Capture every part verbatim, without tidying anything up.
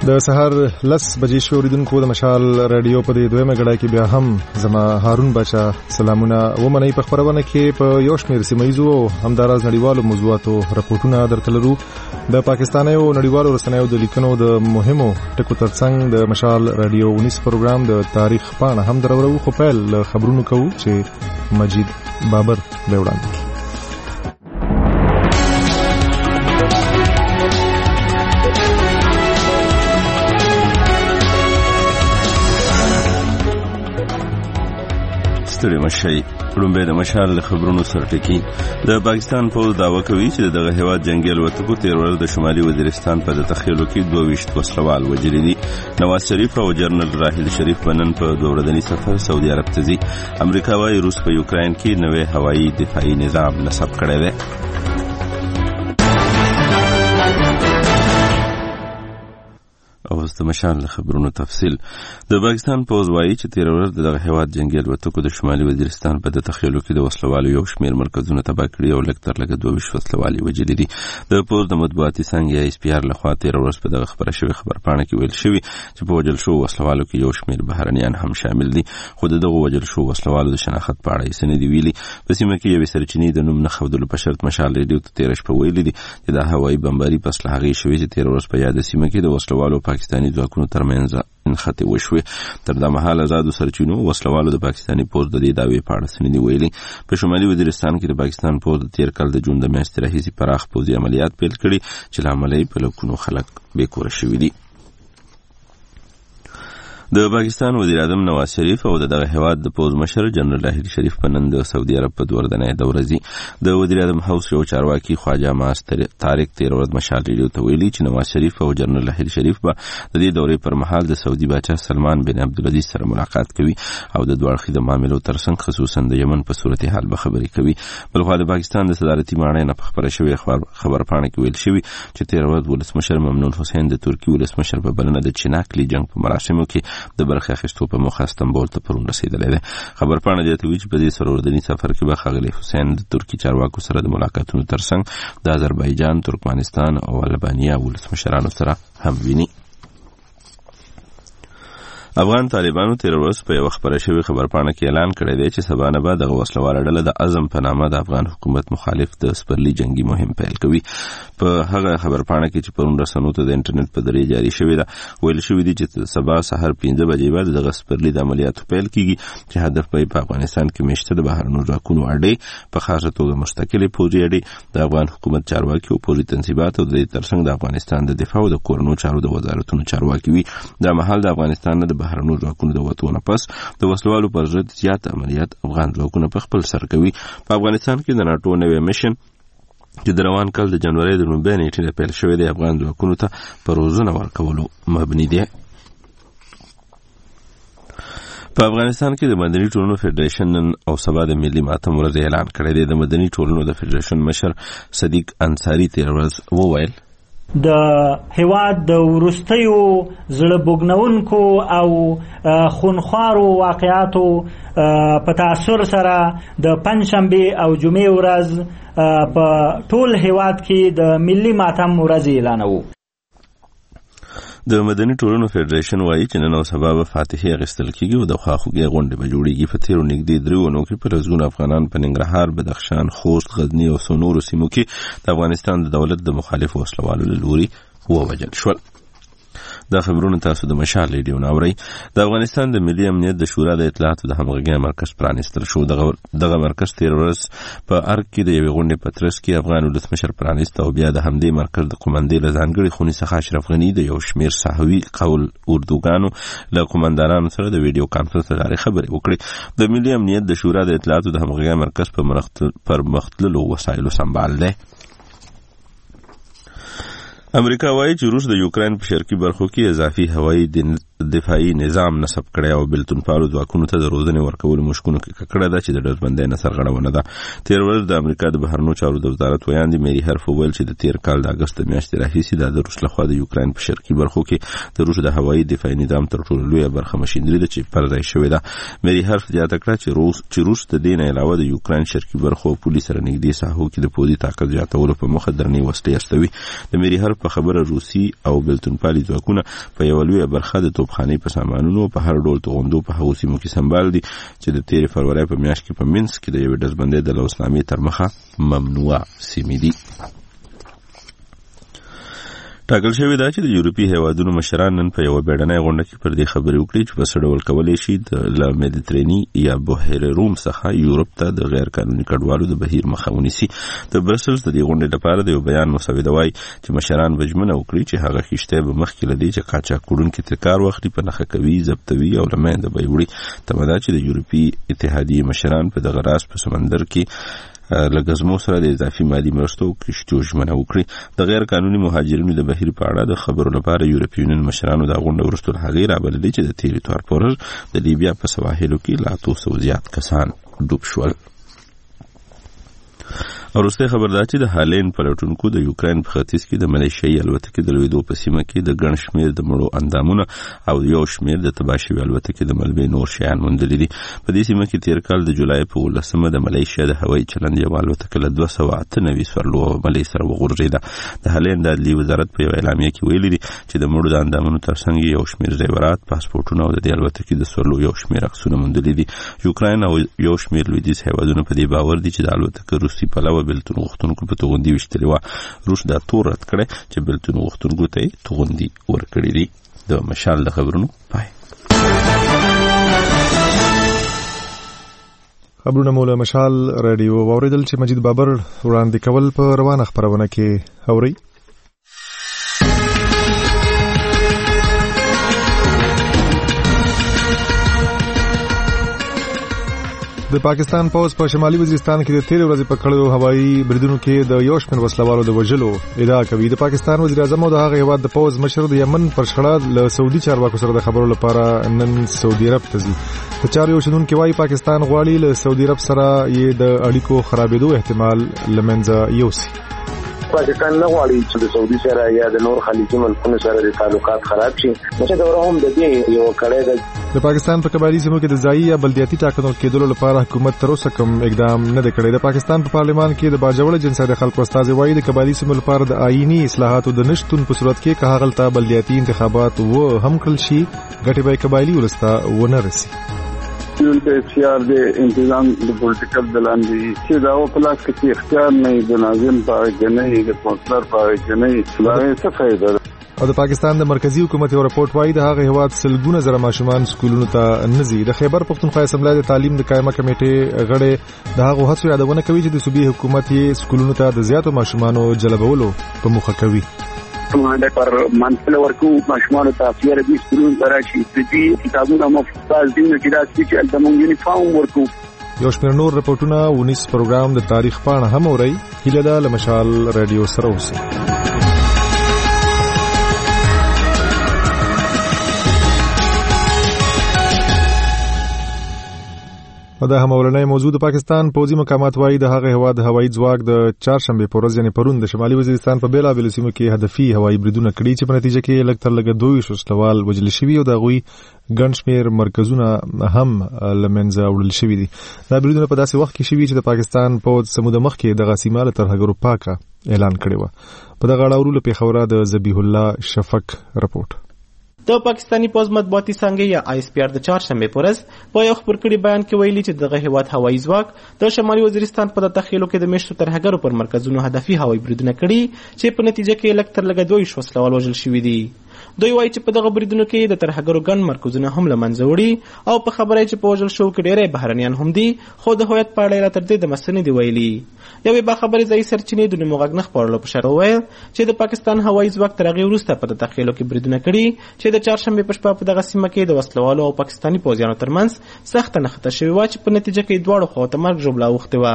د سهار لس بجې شو اوریدونکو د مشال رادیو په دې دویمه غړای کې بیا هم زما هارون بچا سلامونه ومنئ. په خبرونه کې په یو شمېر سیمایزو او همداراز نړیوالو موضوعاتو راپورټونه درته لرو. د پاکستانیو نړیوالو رسنیو د لیکنو د مهمو ټکو ترڅنګ د مشال رادیو ونیس پروګرام د تاریخ پاڼه هم درورو. خو پیل له خبرونو کوو چې مجید بابر به وړاندې. ستړي مشي لومبه د مشال خبرونو سرټکی. د پاکستان پوز داوا کوي چې دغه هیواد جنگي الوتکو تیر ورځ د شمالي وزیرستان په تخیلو کې دوه ویشت وسلوال وژلي دي. نواز شریف او جنرال راحیل شریف بنن په دوه ورځني سفر سعودي عرب ته ځي. امریکا وايي روس په یوکرين کې نوې هوایي دفاعي نظام نصب کړی دی. او د مشال خبرونو تفصیل. د پاکستان پوز وايي چې تیر ورځ دغه هیواد جنگي الوتکو د شمالي وزیرستان په تخیلو کې د وسلوالو یو شمېر مرکزونه تباه کړي او لږ تر لږه دوه ویشت وسلوالي وژلي دي. د پوز د مطبوعاتي څنګ یا اس پی آر لخوا تیر ورځ په دغه خبره شوی خبرپاڼه کې ویل شوی چې په وژل شو وسلوالو کې یو شمېر بهرنیان هم شامل دي. خو دغه وژل شو وسلوالو د شناخت په اړه یې سندې ویلي. په سیمه کې یو سرچینی د نوم نه خودلو په شرط مشال ریډیو ته تیر شپه ویلي دي چې د هوایي بمباري پس له هغې شوی چې تیر ورځ په یاد سیمه کې د وسلوالو پاکستاني ځواکونو ترمنځ انخته وشوه. تر دا مهال آزادو سرچینو وسلوالو د پاکستاني پوز د دې دعوی په اړه سندې ویلي. په شمالي وزیرستان کې د پاکستان پوز د تیر کال د جون د میاشتې راهیسې پراخ پوځي عملیات پیل کړي چې له امله یې په لکونو خلک بېکوره شوي دي. د پاکستان وزیر اعظم نواز شریف او دغه هیواد د پوز مشر جنرال راحیل شریف په نن د سعودي عرب په دوه ورځنۍ دوره ځي. د وزیر اعظم هاوس یو چارواکي خواجه ماس طارق تیر ورځ مشال ریډیو ته ویلي چې نواز شریف او جنرال راحیل شریف به د دې دورې پر مهال د سعودي باچا سلمان بن عبدالعزیز سره ملاقات کوي او د دوه اړخیزو معاملو ترڅنګ خصوصا د یمن په صورتحال به خبرې کوي. بلخوا د پاکستان د صدارتي ماڼۍ نه په خبره شوې خبرپاڼه کې ویل شوي چې تیر ورځ ولسمشر ممنون حسین د ترکي ولسمشر په بلنه د چناکلي جنگ په مراسمو کې د برخې اخیستو په موخه استنبول ته پرون رسیدلی دی. خبرپاڼه زیاتوي چې په دې سرورځني سفر کې به ښاغلی حسین د ترکي چارواکو سره د ملاقاتونو ترڅنګ د آذربایجان، ترکمنستان او البانیا ولسمشرانو سره هم ویني. افغان طالبانو تیر ورځ په یو خبره شوی خبرپاڼه کې اعلان کړی دی چې سبا نه به دغه وسلواله ډله د عزم په نامه د افغان حکومت مخالف د سپرلي جنگي مهم پیل کوي. په هغه خبرپاڼه کې چې پرون رسنیو ته د انټرنیټ په ذریعه جاری شوی ده ویل شوی دی چې سبا سحر پنځه بجې بعد دغه سپرلي د عملیاتو پیل کیږي چې هدف به په افغانستان کې میشته د بهرنیو ځواکونو اډې په خاصه توګه مستقلې پوځي اډې د افغان حکومت چارواکي او پوځي تنظیمات او د ترڅنګ د افغانستان د دفاع او د کورنیو چارو د وزارتونو چارواکي وي. د مهال د افغانستان نه د بهرنیو ځواکونو د وتو نه پس د وسلوالو پر ضد زیات عملیات افغان ځواکونه په خپل سر کوي. په افغانستان کې د ناټو نوی میشن چې د روان کال د جنوري د نومبر نیټې پیل شوی دی افغان ځواکونو ته په روزنه ورکولو مبني دی. په افغانستان کې د مدني ټولنو فدریشن او سبا د ملي ماتم ورځ اعلان کړی دی. د مدني ټولنو د فدریشن مشر صدیق انصاری تیر ورځ وویل د هیواد د ورستیو زړه بوګنونکو او خونخوارو واقعاتو په تاثر سره د پنځشنبه او جمعې ورځ په ټول هیواد کې د ملي ماتم ورځ اعلانوو. د مدني ټولنو فدریشن وايي چې نن او سبا به فاتحې اخیستل کیږي او د خواخوږۍ غونډې به جوړیږي. په تیرو نږدې درې اونیو کې په لسګونه افغانان په ننګرهار، بدخشان، خوست، غزني او څو نورو سیمو کې د افغانستان د دولت د مخالفو وسلوالو له لوري ووژل شول. دا خبرونه تاسو د مشال ریډیو نه اورئ. د افغانستان د ملي امنیت د شورا د اطلاعاتو د همغږۍ مرکز پرانیستل شو. دغه مرکز تیر ورځ په ارګ کې د یوې غونډې په ترڅ کې افغان ولسمشر پرانیست او بیا د همدې مرکز د قومندې له ځانګړي خونې څخه اشرف غني د یو شمېر صحوي قول اردوګانو له قومندانانو سره د ویډیو کانفرنس له لارې خبرې وکړې. د ملي امنیت د شورا د اطلاعاتو د همغږۍ مرکز په پرمختللو وسایلو سمبال دی. امریکا وايي چې روس د یوکرين په شرقي برخو کې اضافي هوایي دفاعي نظام نصب کړی او بلتونپالو ځواکونو ته د روزنې ورکولو مشکونه کړه ده چې د ډزبندۍ نه سرغړونه ده. تیر ورځ د امریکا د بهرنیو چارو د وزارت ویاندې میری هرف وویل چې د تیر کال د اګست میاشتې راهیسې دا د روس لخوا د یوکراین په شرقي برخو کې د روس د هوایي دفاعي نظام تر ټولو لویه برخه مشینري ده چې پر ځای شوې ده. میری هرف زیاته کړه چې روس چې روس د دې نه علاوه د یوکراین شرقي برخو او پولیس سره نږدې ساحو کې د پوځي طاقت زیاتولو په موخه درنې وسلې استوي. د میری هرف په خبره روسي او بلتونپالي ځواکونه په یوه لویه برخه د توپخانې په سامان نو په هر ډول توغندو په هغو سیمو کې سمبال دي چې د تیرې فروری په میاشت کې په منځ کې د یوې ډزبندۍ د اسلامي تر مخه ممنوع سیمې دي. ټاکل شوې ده چې د یورپي هیوادونو مشران نن په یوه بیړنۍ غونډه کې پر دې خبرې وکړي چې په څه ډول کولی شي له مدیترانې یا بحیره روم څخه یورپ ته د غیر قانوني کډوالو د بهیر مخه ونیسي. د برسلز د دې غونډې لپاره د یو بیان مسوده وایي چې مشران به ژمنه وکړي چې هغه خیشتۍ به مخکې له دې چې قاچاقوړونکي ترې کار واخلي په نښه کوي، ضبطوي او له منځه به یې وړي. تمه ده چې د یورپي اتحادیې مشران په دغه راز په سمندر کې لګزمو سره د اضافي مالي مرستو کشتو ژمنه وکړي. د غیر قانوني مهاجرینو د بهیر په اړه د خبرو لپاره یورپي یونین مشرانو دا غونډه وروسته له هغې رابللې چې د تېرې توار په ورځ د لیبیا په سواحلو کې له اتو سوو زیات کسان ډوب شول. وروستی خبر دا چې د هالند پلټونکو د یوکراین په ختیځ کې د ملیشیایي الوتکې د لوېدو په سیمه کې د ګڼ شمېر د مړو اندامونه او یو شمېر د تباه شوې الوتکې د ملبې نور شیان موندلي دي. په دې سیمه کې تېر کال د جولای په اوولسمه د ملیشیا د هوایي چلند یوه الوتکه له دوه سوه اته نوي سورلو او ملۍ سره وغورځېده. د هالند د عدلي وزارت په یوه اعلامیه کې ویلي دي چې د مړو د اندامونو ترڅنګ یو شمېر زیورات، پاسپورټونه او د دې الوتکې د سورلو یو شمېر عکسونه موندلي دي. یوکراین او یو شمېر لویدیځ هېوادونه په دې باور دي چې د الوتکه روسي پلوه بېلتون غوښتونکو په توغندي ویشتلې وه. روس دا تور رد کړی چې بېلتون غوښتونکو ته یې توغندي ورکړي دي. د مشال د خبرونو پای. خبرونه مو له مشال رادیو واورېدل چې مجید بابر وړاندې کول په روانه خپرونه کې اورئ. د پاکستان پوز په شمالي وزیرستان کې د تیرې ورځې په کړیو هوایي بریدونو کې د یو شمېر وسلوالو د وژلو ادعا کوي. د پاکستان وزیر اعظم او د هغه هیواد د پوز مشر د یمن پر شخړه له سعودي چارواکو سره د خبرو لپاره نن سعودي عرب ته ځي. د چارو یو شنونکي وايي پاکستان غواړي له سعودي عرب سره یې د اړیکو خرابېدو احتمال له منځه یوسي. پاکستان نه غواړي چې د سعودي سره یا د نور خلیجي ملکونو سره د تعلقات خراب شي. نو دا هم د دې یو کړه ده. د پاکستان په قبایلی سیمو کې د ځایي یا بلدیاتي ټاکنو کېدلو لپاره حکومت تر اوسه کوم اقدام نه دی کړی. د پاکستان په پارلمان کې د باجوړ جنسي د خلکو استازي وايي د قبایلی سیمو لپاره د آئینی اصلاحاتو د نشټون په صورت کې که هغه ته بلدیاتي انتخابات و هم کړل شي ګټې به قبایلی ولسته ونه رسي. یو د اختیار د انتظام د پولیټیکل دلان دي چې دا او پلاس کې اختیار نه د ناظم په جنۍ د کونسلر په جنۍ دا څه فائدہ ده. او د پاکستان د مرکزی حکومت یو راپورټ وايي د هغه هواد سلګونه زره ماشومان سکولونو ته نزي. د خیبر پختونخوا اسمبلی د تعلیم د قائمه کمیټې غړي د هغه هڅو یادونه کوي چې د صوبې حکومت یې سکولونو ته د زیاتو ماشومانو جلبولو په موخه کوي. د پر منځله ورکو ماشومان ته افیار دي سکولونو ته راشي د دې کتابونو مفصل دي چې دا چې د مونږ یونیفارم ورکو. یو شمېر نور رپورټونه ونیس پروګرام د تاریخ پاڼه هم اورئ. هیله ده له مشال رادیو سره اوسئ. دا هم اولنۍ موضوع د پاکستان پوځي مقامات وايي د هغه هواد هوایي ځواک د چهارشنبه په ورځ یعنی پرون د شمالي وزیرستان په بیلابېلو سیمو کې هدفي هوایي بریدونه کړي چې په نتیجه کې لږ تر لږه دوه وسلوال وژل شوي او د هغوی ګڼ شمېر مرکزونه هم له منځه وړل شوي دي. دا بریدونه په داسې وخت کې شوي چې د پاکستان پوځ څه موده مخکې دغه سیمه له ترهګرو پاکه اعلان کړې وه. په دغه اړه ورو له پېښوره د ذبیح الله شفق رپورټ. د پاکستاني پوز مطبوعاتي څانګې یا آی اس پی آر د چهارشنبه په ورځ په یو خبر کړي بیان کې ویلي چې دغه هیواد هوایي ځواک د شمالي وزیرستان په تخیلو کې د میشتو ترهګرو پر مرکزونو هدفي هوایي بریدونه کړي چې په نتیجه کې لږ تر لږه دوه وسلوال وژل شوي دي. دوی وایي چې په دغه بریدونو کې د ترهګرو ګڼ مرکزونه هم له منځه وړي او په خبره چې په وژل شوو کې ډېری بهرنیان هم دي خو د هویت په اړه یې را تر دې دمه څه نه دي ویلي. یوې باخبرې ځایي سرچینې د نومو غږ نه خپرولو په شرط وویل چې د پاکستان هوایي ځواک تر هغې وروسته په تخیلو کې بریدونه کړي چې د چهارشنبې په شپه په دغه سیمه کې د وسلوالو او پاکستاني پوځیانو ترمنځ سخته نښته شوې وه چې په نتیجه کې دواړو خواو ته مرګ ژوبله اوښتې وه.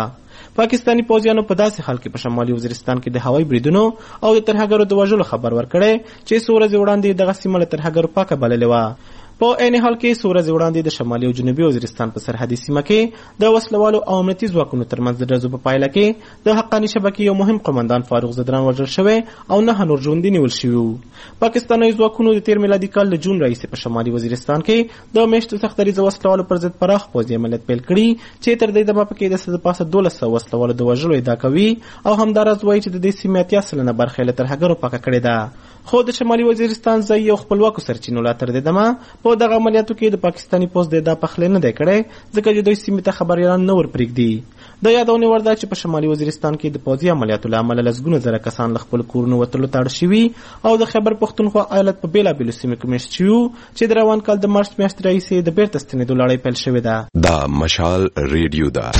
پاکستاني پوځیانو په داسې حال کې په شمالي وزیرستان کې د هوایي بریدونو او د ترهګرو د وژلو خبر ورکړی چې څو ورځې وړاندې دغه سیمه له ترهګرو پاکه بللې وه. په عین حال کې څو ورځې وړاندې د شمالي او جنوبي وزیرستان په سرحدي سیمه کې د وسلوالو او امنیتي ځواکونو ترمنځ د ډزو په پایله کې د حقاني شبکې یو مهم قمندان فاروق زدران وژل شوی او نه نور ژوندي نیول شوي وو. پاکستاني ځواکونو د تیر میلادي کال د جون راهیسې په شمالي وزیرستان کې د میاشتو سختدریځه وسلوالو پر ضد پراخ پوځي عملیات پیل کړي چې تر دې دمه پکې د څه د پاسه دولس سوه وسلوالو د وژلو ادعا کوي او همداراز وایي چې د دې سیمې اتیا سلنه برخه یې له ترهګرو پاکه کړې ده. خو د شمالي وزیرستان ځایي او خپلواکو سرچینو لا تر دې دمه په دغه عملیاتو کې د پاکستاني پوځ د ادعا پخلی نه دی کړی ځکه چې دوی سیمې ته خبریالان نه ورپرېږدي. د یادونې وړ ده چې په شمالي وزیرستان کې د پوځي عملیاتو له امله لسګونه زره کسان له خپلو کورونو وتلو ته اړ شوي او د خیبر پښتونخوا ایالت په بېلابېلو سیمو کې مېشت شوي وو چې د روان کال د مارچ میاشتې راهیسې د بیرته ستنېدو لړۍ پیل شوې ده. دا مشال ریډیو ده.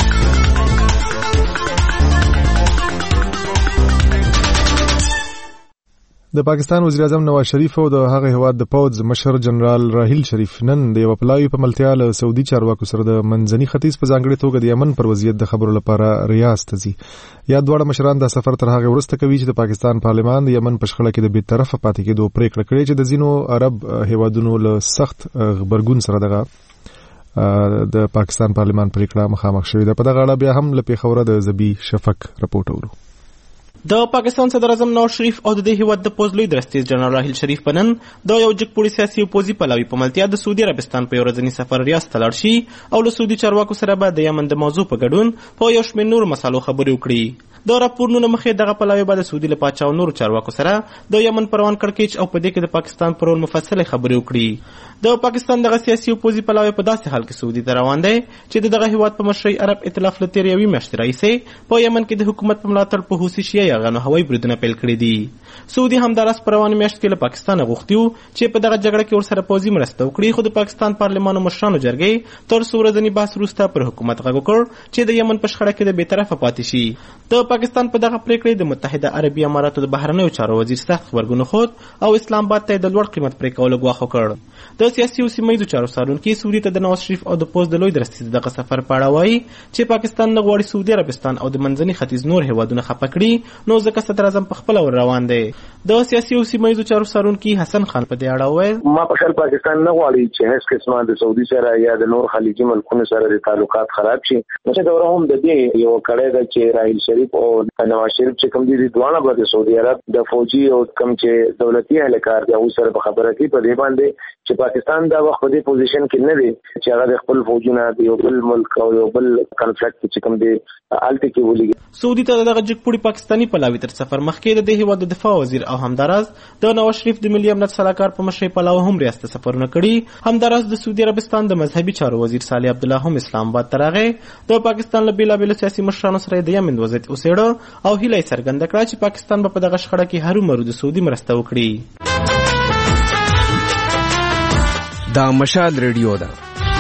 د پاکستان وزیر اعظم نواز شریف او د هغه هیواد د پوځ مشر جنرال راحیل شریف نن د یو پلاوی په ملتیا له سعودي چارواکو سره د منځني ختیځ په ځانګړي توګه د یمن پر وضعیت د خبرو لپاره ریاض ته ځي. یا دواړه مشران د سفر تر هغه وروسته کوي چې د پاکستان پارلمان د یمن په شخړه کې د بې طرفه پاتې کېدو پریکړه کړې چې د ځینو عرب هیوادونو له سخت غبرګون سره دغه د پاکستان پارلمان پریکړه مخامخ شوې ده. په دغه اړه بیا هم له پیښوره د زبی شفق رپورټ اورو. د پاکستان صدر اعظم نواز شریف او د دې هیواد د پوځ لوی درستیز جنرال راحیل شریف په نن د یو جګپوړي سیاسي او پوځي پلاوي په ملتیا د سعودي عربستان په یو ورځني سفر ریاض ته لاړ شي او له سعودي چارواکو سره به د یمن د موضوع په ګډون په یو شمېر نورو مسالو خبرې وکړي. د راپورونو مخې دغه پلاوی به د سعودي له پاچا او نورو چارواکو سره د یمن پروان کړکېچ او په دې کې د پاکستان پر رول مفصلې خبرې وکړي. د پاکستان دغه سیاسي او پوځي پلاوی په داسې حال کې سعودي ته روان دی چې د دغه هیواد په مشرۍ عرب ائتلاف له تېرې یوې میاشتې راهیسې په یمن کې د حکومت په ملاتړ په حوثي شیعه یاغانو هوایي بریدونه پیل کړي دي. سعودي همداراز په روانه میاشت کې له پاکستانه غوښتي وو چې په دغه جګړه کې ورسره پوځي مرسته وکړي، خو د پاکستان پارلمان مشرانو جرګې تر څو ورځني بحث وروسته پر حکومت غږ وکړ چې د یمن په شخړه کې د بې طرفه پاتې شي. د پاکستان په دغه پریکړې د متحده عربي اماراتو د بهرنیو چارو وزیر سخت غبرګون وښود او اسلام آباد ته د لوړ قیمت پرې کولو ګواښ وکړ. د سیاسي او سیمه ییزو چارو څارونکي سعودي ته د نواز شریف او د پوځ د لوی درستیز دغه سفر په اړه وایي چې پاکستان نه غواړي سعودي عربستان او د منځني ختیځ نور هیوادونه خفه کړي، نو ځکه صدر اعظم په خپله ور روان دی. د سیاسي او سیمه ییزو چارو څارونکي حسن خان په دې اړه وویل ما په خپل پاکستان نه غواړي چې هیڅ قسمه د سعودي سره یا د نور خلیجي ملکونو سره د تعلقات خراب شي. نو دا هم د دې یو کړه ده چې راحیل شریف او نواز شریف چې کوم دي دوه به د سعودي عرب د فوجي او کوم چې دولتي اهلکار دی او سره په خبره کې په دې باندې چې پاکستان دا وخت په دې پوزیشن کې نه دی چې هغه خپل فوجونه د یو بل ملک او یو بل کنفلیکټ چې کوم دی الته کې ولګي. سعودي ته دغه جګپوړي پاکستاني پلاوي تر سفر مخکې د دې هیواد د دفاع وزیر او همداراز د نواز شریف د ملي امنیت سلاکار په مشرۍ پلاوي هم ریاست سفرونه کړي. همداراز د سعودي عربستان د مذهبي چارو وزیر صالح عبدالله هم اسلام آباد ته راغی. د پاکستان له بېلابېلو سیاسي مشرانو سره د یمن وضعیت وڅېړه او هیله یې څرګنده کړه چې پاکستان به په دغه شخړه کې هرومرو د سعودي مرسته وکړي. دا مشال ریډیو ده.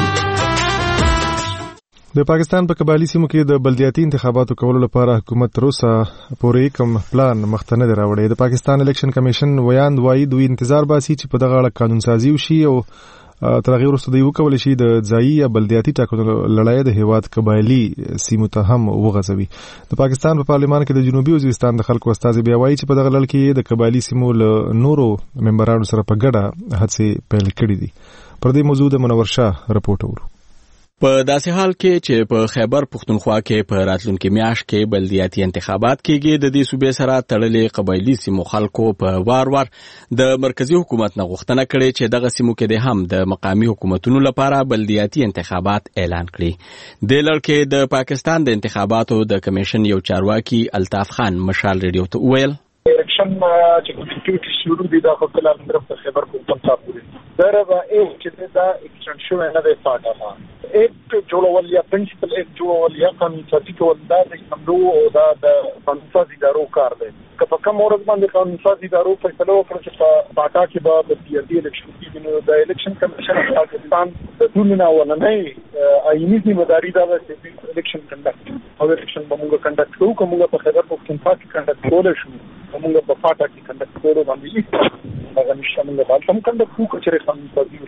د پاکستان په قبایلی سیمو کې د بلدیاتي انتخاباتو کولو لپاره حکومت تر اوسه پورې کوم پلان مخته نه دی راوړی. د پاکستان الیکشن کمیشن ویاند وایي دوی انتظار باسي چې په دغه اړه قانون سازي وشي او تر هغې وروسته دوی وکولی شي د ځایي یا بلدیاتي ټاکنو لړۍ د هیواد قبایلي سیمو ته هم وغځوي. د پاکستان په پارلمان کې د جنوبي وزیرستان د خلکو استازي بیا وایي چې په دغه لړ کې د قبایلي سیمو له نورو ممبرانو سره په ګډه هڅې پیل کړي دي. پر دې موضوع د منور شاه رپورټ اورو. په داسې حال کې چې په خیبر پښتونخوا کې په راتلونکي میاشت کې بلدیاتي انتخابات کېږي، د دې صوبې سره تړلې قبایلي سیمو خلکو په وار وار د مرکزی حکومت نه غوښتنه کړې چې دغه سیمو کې د هم د مقامي حکومتونو لپاره بلدیاتي انتخابات اعلان کړي. د لړ کې د پاکستان د انتخاباتو د کمیشن یو چارواکي الطاف خان مشال ریډیو ته وویل الیکشن چې کنټیکټ شروع دي دا خپل طرف ته خبر پښتونخوا پورې دربا ای چې دا ایکسټنشن شوی نه دی پاتما ایک جوړول یا پرنسپل ایک جوړول یا قانون سازي کول دا د سمرو او دا د قانون سازي ادارو کار دی. که په کوم ورځ باندې قانون سازي ادارو فیصله وکړي چې په پاټا کې به د سیاسي الیکشن کې نو د الیکشن کمیشن پاکستان د ټول نه ولنه آئینی ذمہداري دا چې الیکشن کنډکټ او الیکشن به موږ کنډکټ کوو کومه په خبر پښتونخوا کې کنډکټ کول شو موږ په پاټا کې کنډکټ کولو باندې هغه نشه موږ باندې هم کنډکټ کوو چې قانون سازي وشي.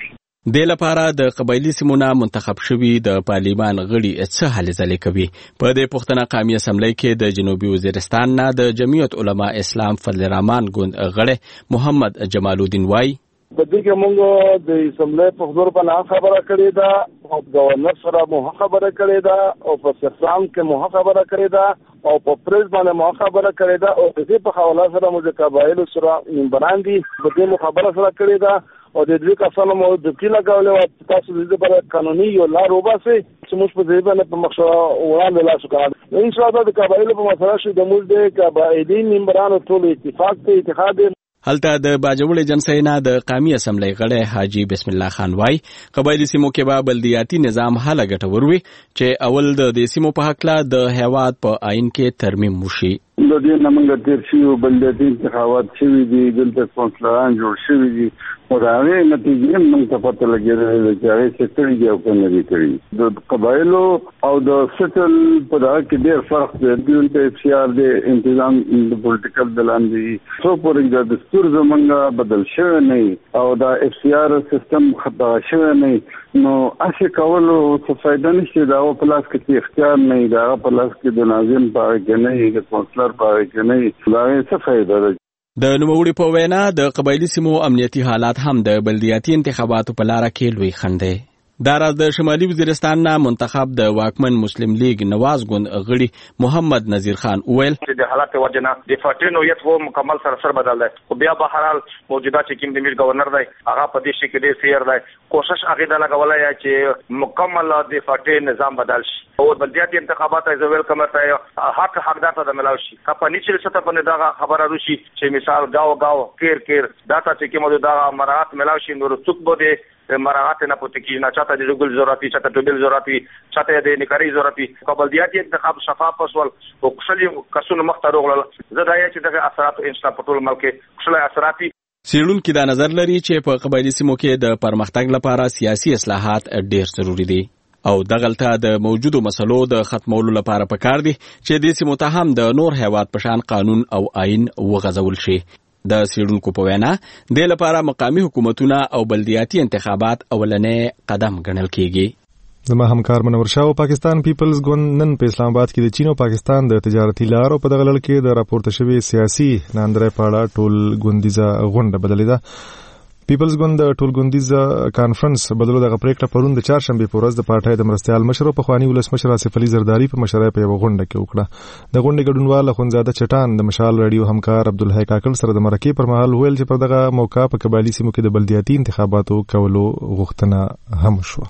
د لپاره د قبایلی سیمونه منتخب شوي د پارلیمان غړي څه هلې ځلې کوي. په دې پوښتنه قومي اسمبلی کې د جنوبي وزیرستان نه د جمعیت علما اسلام فضل الرحمن ګوند غړی محمد جمال الدین وای په دې کې موږ د اسمبلی په حضور باندې خبره کړې ده او گورنر سره مو خبره کړې ده او په سرسام کې مو خبره کړې ده او په پریس باندې مو خبره کړې ده او د دې په حواله سره مو د قبایلو سره منبران دي په دې مو خبره سره کړې ده او د دې کسانو مو د کله کولو تاسو د دې په قانوني یو لار وباسي چې موږ په دې باندې په مخه وړاندې لاس وکړو. ان شاء الله د قبایلو په مسله شي د موږ د قبایلی منبرانو ټول اتفاق ته اتحاد. هلته د باجوړ جنسینا د قومي اسمبلی غړی حاجی بسم الله خان وای قبایلی سیمو کې به بلدیاتي نظام حل ګټور وي چې اول د دې سیمو په حق لا د هیواد په آئین کې ترمیم وشي. د دې نمنګ تیر شي او بلدیاتي انتخابات شوي دي دلته کونسلران جوړ شوي دي او دا غي نتیجې موږ ته پته لګیږي چې هغه څه کړی دی او کوم نه کړی. د قبایلو او د سټل په دا کې ډېر فرق دی. د اف سی آر د تنظیم د پولیټیکل دلاندې څو پورې د دستور زمونږه بدل شوی نه او دا اف سی آر سیستم خطا شوی نه نو اسی کولو څه فائدہ نشته. دا په لاس کې اختیار نه دا په لاس کې د ناظم پاره کې نه د کونسلر پاره کې نه دا څه فائدہ ده. د نوموړي په وینا د قبایلی سیمو امنیتي حالات هم د بلدیاتي انتخاباتو په لار کې لوی خنډ دی. دا راز د شمالي وزیرستان نه منتخب د واکمن مسلم لیگ نواز ګوند غړي محمد نذیر خان وویل چې د حالات وجنه د فاټین نوعیت وو مکمل سره سر بدل دی خو بیا به هر حال موجوده چې کوم د میر گورنر دی هغه په دې شي کې ډېر سیر دی کوشش هغه د لګولای چې مکمل د فاټین نظام بدل شي او بلدیاتي انتخابات ایز ویل کمرته حق حقدار ته ملاوي شي. په نیچل سطح باندې دا خبره روشي چې مثال گاو گاو کیر کیر داتا چې کومه دا مرات ملاوي شي نور څوک بده مراعات نه پته کی نه چاته د ګل ضرورتي چاته د ګل ضرورتي چاته د نکاري ضرورتي قبلدیاتي انتخاب شفاف وسول او کښلي کسونه مختار وغړل زدایا چې دغه اثرات انشاء په ټول ملک کښلي اثراتي. سیړونکو دا نظر لري چې په قبایلی سیمو کې د پرمختګ لپاره سیاسي اصلاحات ډېر ضروری دي او دغلته د موجودو مسلو د ختمولو لپاره پکار دي چې د سیمو ته هم د نور هیواد پشان قانون او آئین وغځول شي. د سیړونکو په وینا د لپاره مقامی حکومتونه او بلدیاتي انتخابات اولنې قدم ګڼل کیږي. زما همکار منور شاه پاکستان پیپلز ګوند نن په اسلام آباد کې د چین او پاکستان د تجارتي لارو په دغه لړ کې د راپورته شوی سیاسي ناندرې پاړه ټول ګوندیزه غونډه بدلې ده. پیپلز ګوند د ټول ګوندیزه کانفرنس بدلو دغه پریکړه پرون د چهارشنبه په ورځ د پارټۍ د مرستيال مشر په خواني ولسمشر آصف علي زرداری په مشرۍ په یو غونډه کې وکړه. د غونډې ګډونوال خونزاده چټان د مشال رادیو همکار عبدالحی کاکل سره د مرکې پر مهال ویل چې په دغه موقع په قبایلی سیمو کې د بلدیاتي انتخاباتو کولو غوښتنه هم شوه.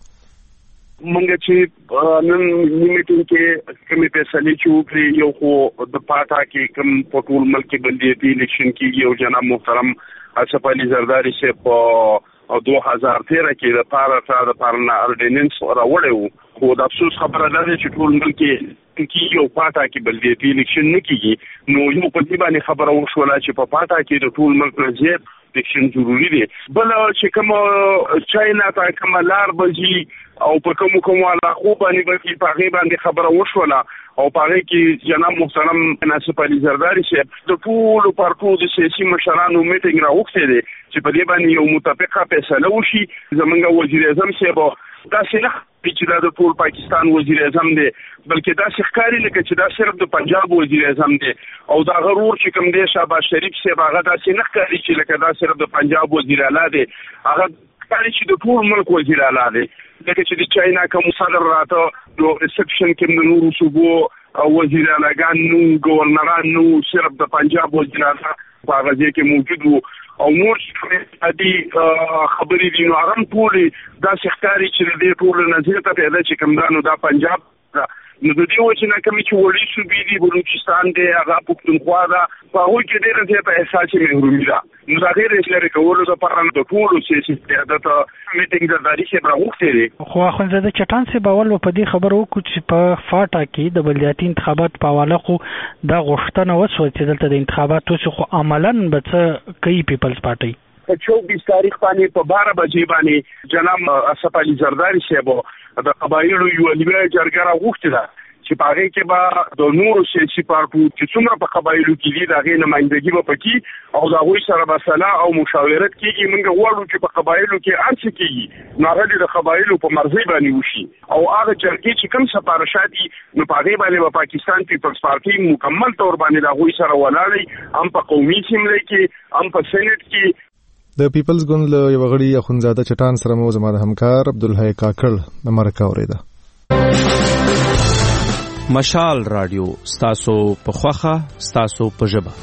مونږ چې نن میټینګ کې کومې فیصلې چې وکړې یو خو د پاټا کې کوم په ټول ملک کې بلدیاتي الیکشن کې یو جناب محترم آصف علي زرداری سے په دو هزار تیرہ کې د پاره د پارنا اورډیننس راوړی وو خو د افسوس خبره ده چې ټول ملک کې یو پاټا کې بلدیاتي الیکشن نه کیږي نو یو په دې باندې خبره وشوله چې په پاټا کې د ټول ملک زیات الیکشن ضروری دی. بل چې کوم چاینا ته کوم لار بجی او په کوم کوم علاقو باندې باندې په باندې خبره وشوله او پاره کې جناب محترم آصف علي زرداری سے د ټول پارټو د سیاسي مشرانو میټینګ راوخته دي چې په دې باندې یو متفقه فیصله وشي. زمونږ وزیر اعظم صاحب دا څنګه چې د ټول پاکستان وزیر اعظم دی بلکې دا ښکاری لکه چې دا صرف د پنجاب وزیر اعظم دی او دا غرور چې کوم دی شهباز شریف صاحب هغه دا څنګه ښکاری چې لکه دا صرف د پنجاب وزیر اعلی دی هغه ښکاری چې د ټول ملک وزیر اعلی دی لکه چې د چاینا کوم صدر راته نو ریسپشن کې د نورو صوبو وزیر اعلیګان نو گورنران نو صرف د پنجاب وزیر اعلی په هغه ځای کې موجود وو او نور دي خبرې دي نو هغه ټول دا ښکاری چې د ټول نظر ته پیدا چې کوم دا نو دا پنجاب نو د دې وجه نه کوم چې وړي صوبې دي بلوچستان دی هغه پښتونخوا دا په هغه کې ډېر زیات احساس محرومي ده نو دا غیر اسلامي کولو لپاره د ټول سیاسي قیادت میټینګ د تاریخ راغوښته دي. خو خونزاده چټان سي باور په دې خبرو کو چې په فاټا کې د بلدیاتي انتخابات په حواله خو دا غوښتنه وسو چې دلته د انتخاباتو څخه عملاً به څه کوي پیپلز پارټي په چوبیس تاریخ باندې په بارہ بجې باندې جناب آصف علي زرداری صاحب د قبایلو یو لوی جرګه راغوښته ده چې چې پاره کې به د نورو سیاسي پارټو چې څومره په قبایلو کې دي دغه نمائندګي به پکې او د هغوی سره به سلا او مشاورت کیږي. موږ غواړو چې په قبایلو کې انڅ کیږي ناغلی د قبایلو په مرزي باندې وشي او هغه جرګې چې کوم سپارښت دي نو په هغه باندې په پاکستان پیپلز پارټي مکمل تور باندې د هغوی سره ولاړی هم په قومي سیمه کې هم په سېنات کې. د پیپلز ګوند له یو غړي اخوندزاده چټان سره مو زما د همکار عبدالحی کاکړ د مرکه اوریده. مشال رادیو ستاسو په خوخه ستاسو په ژبه.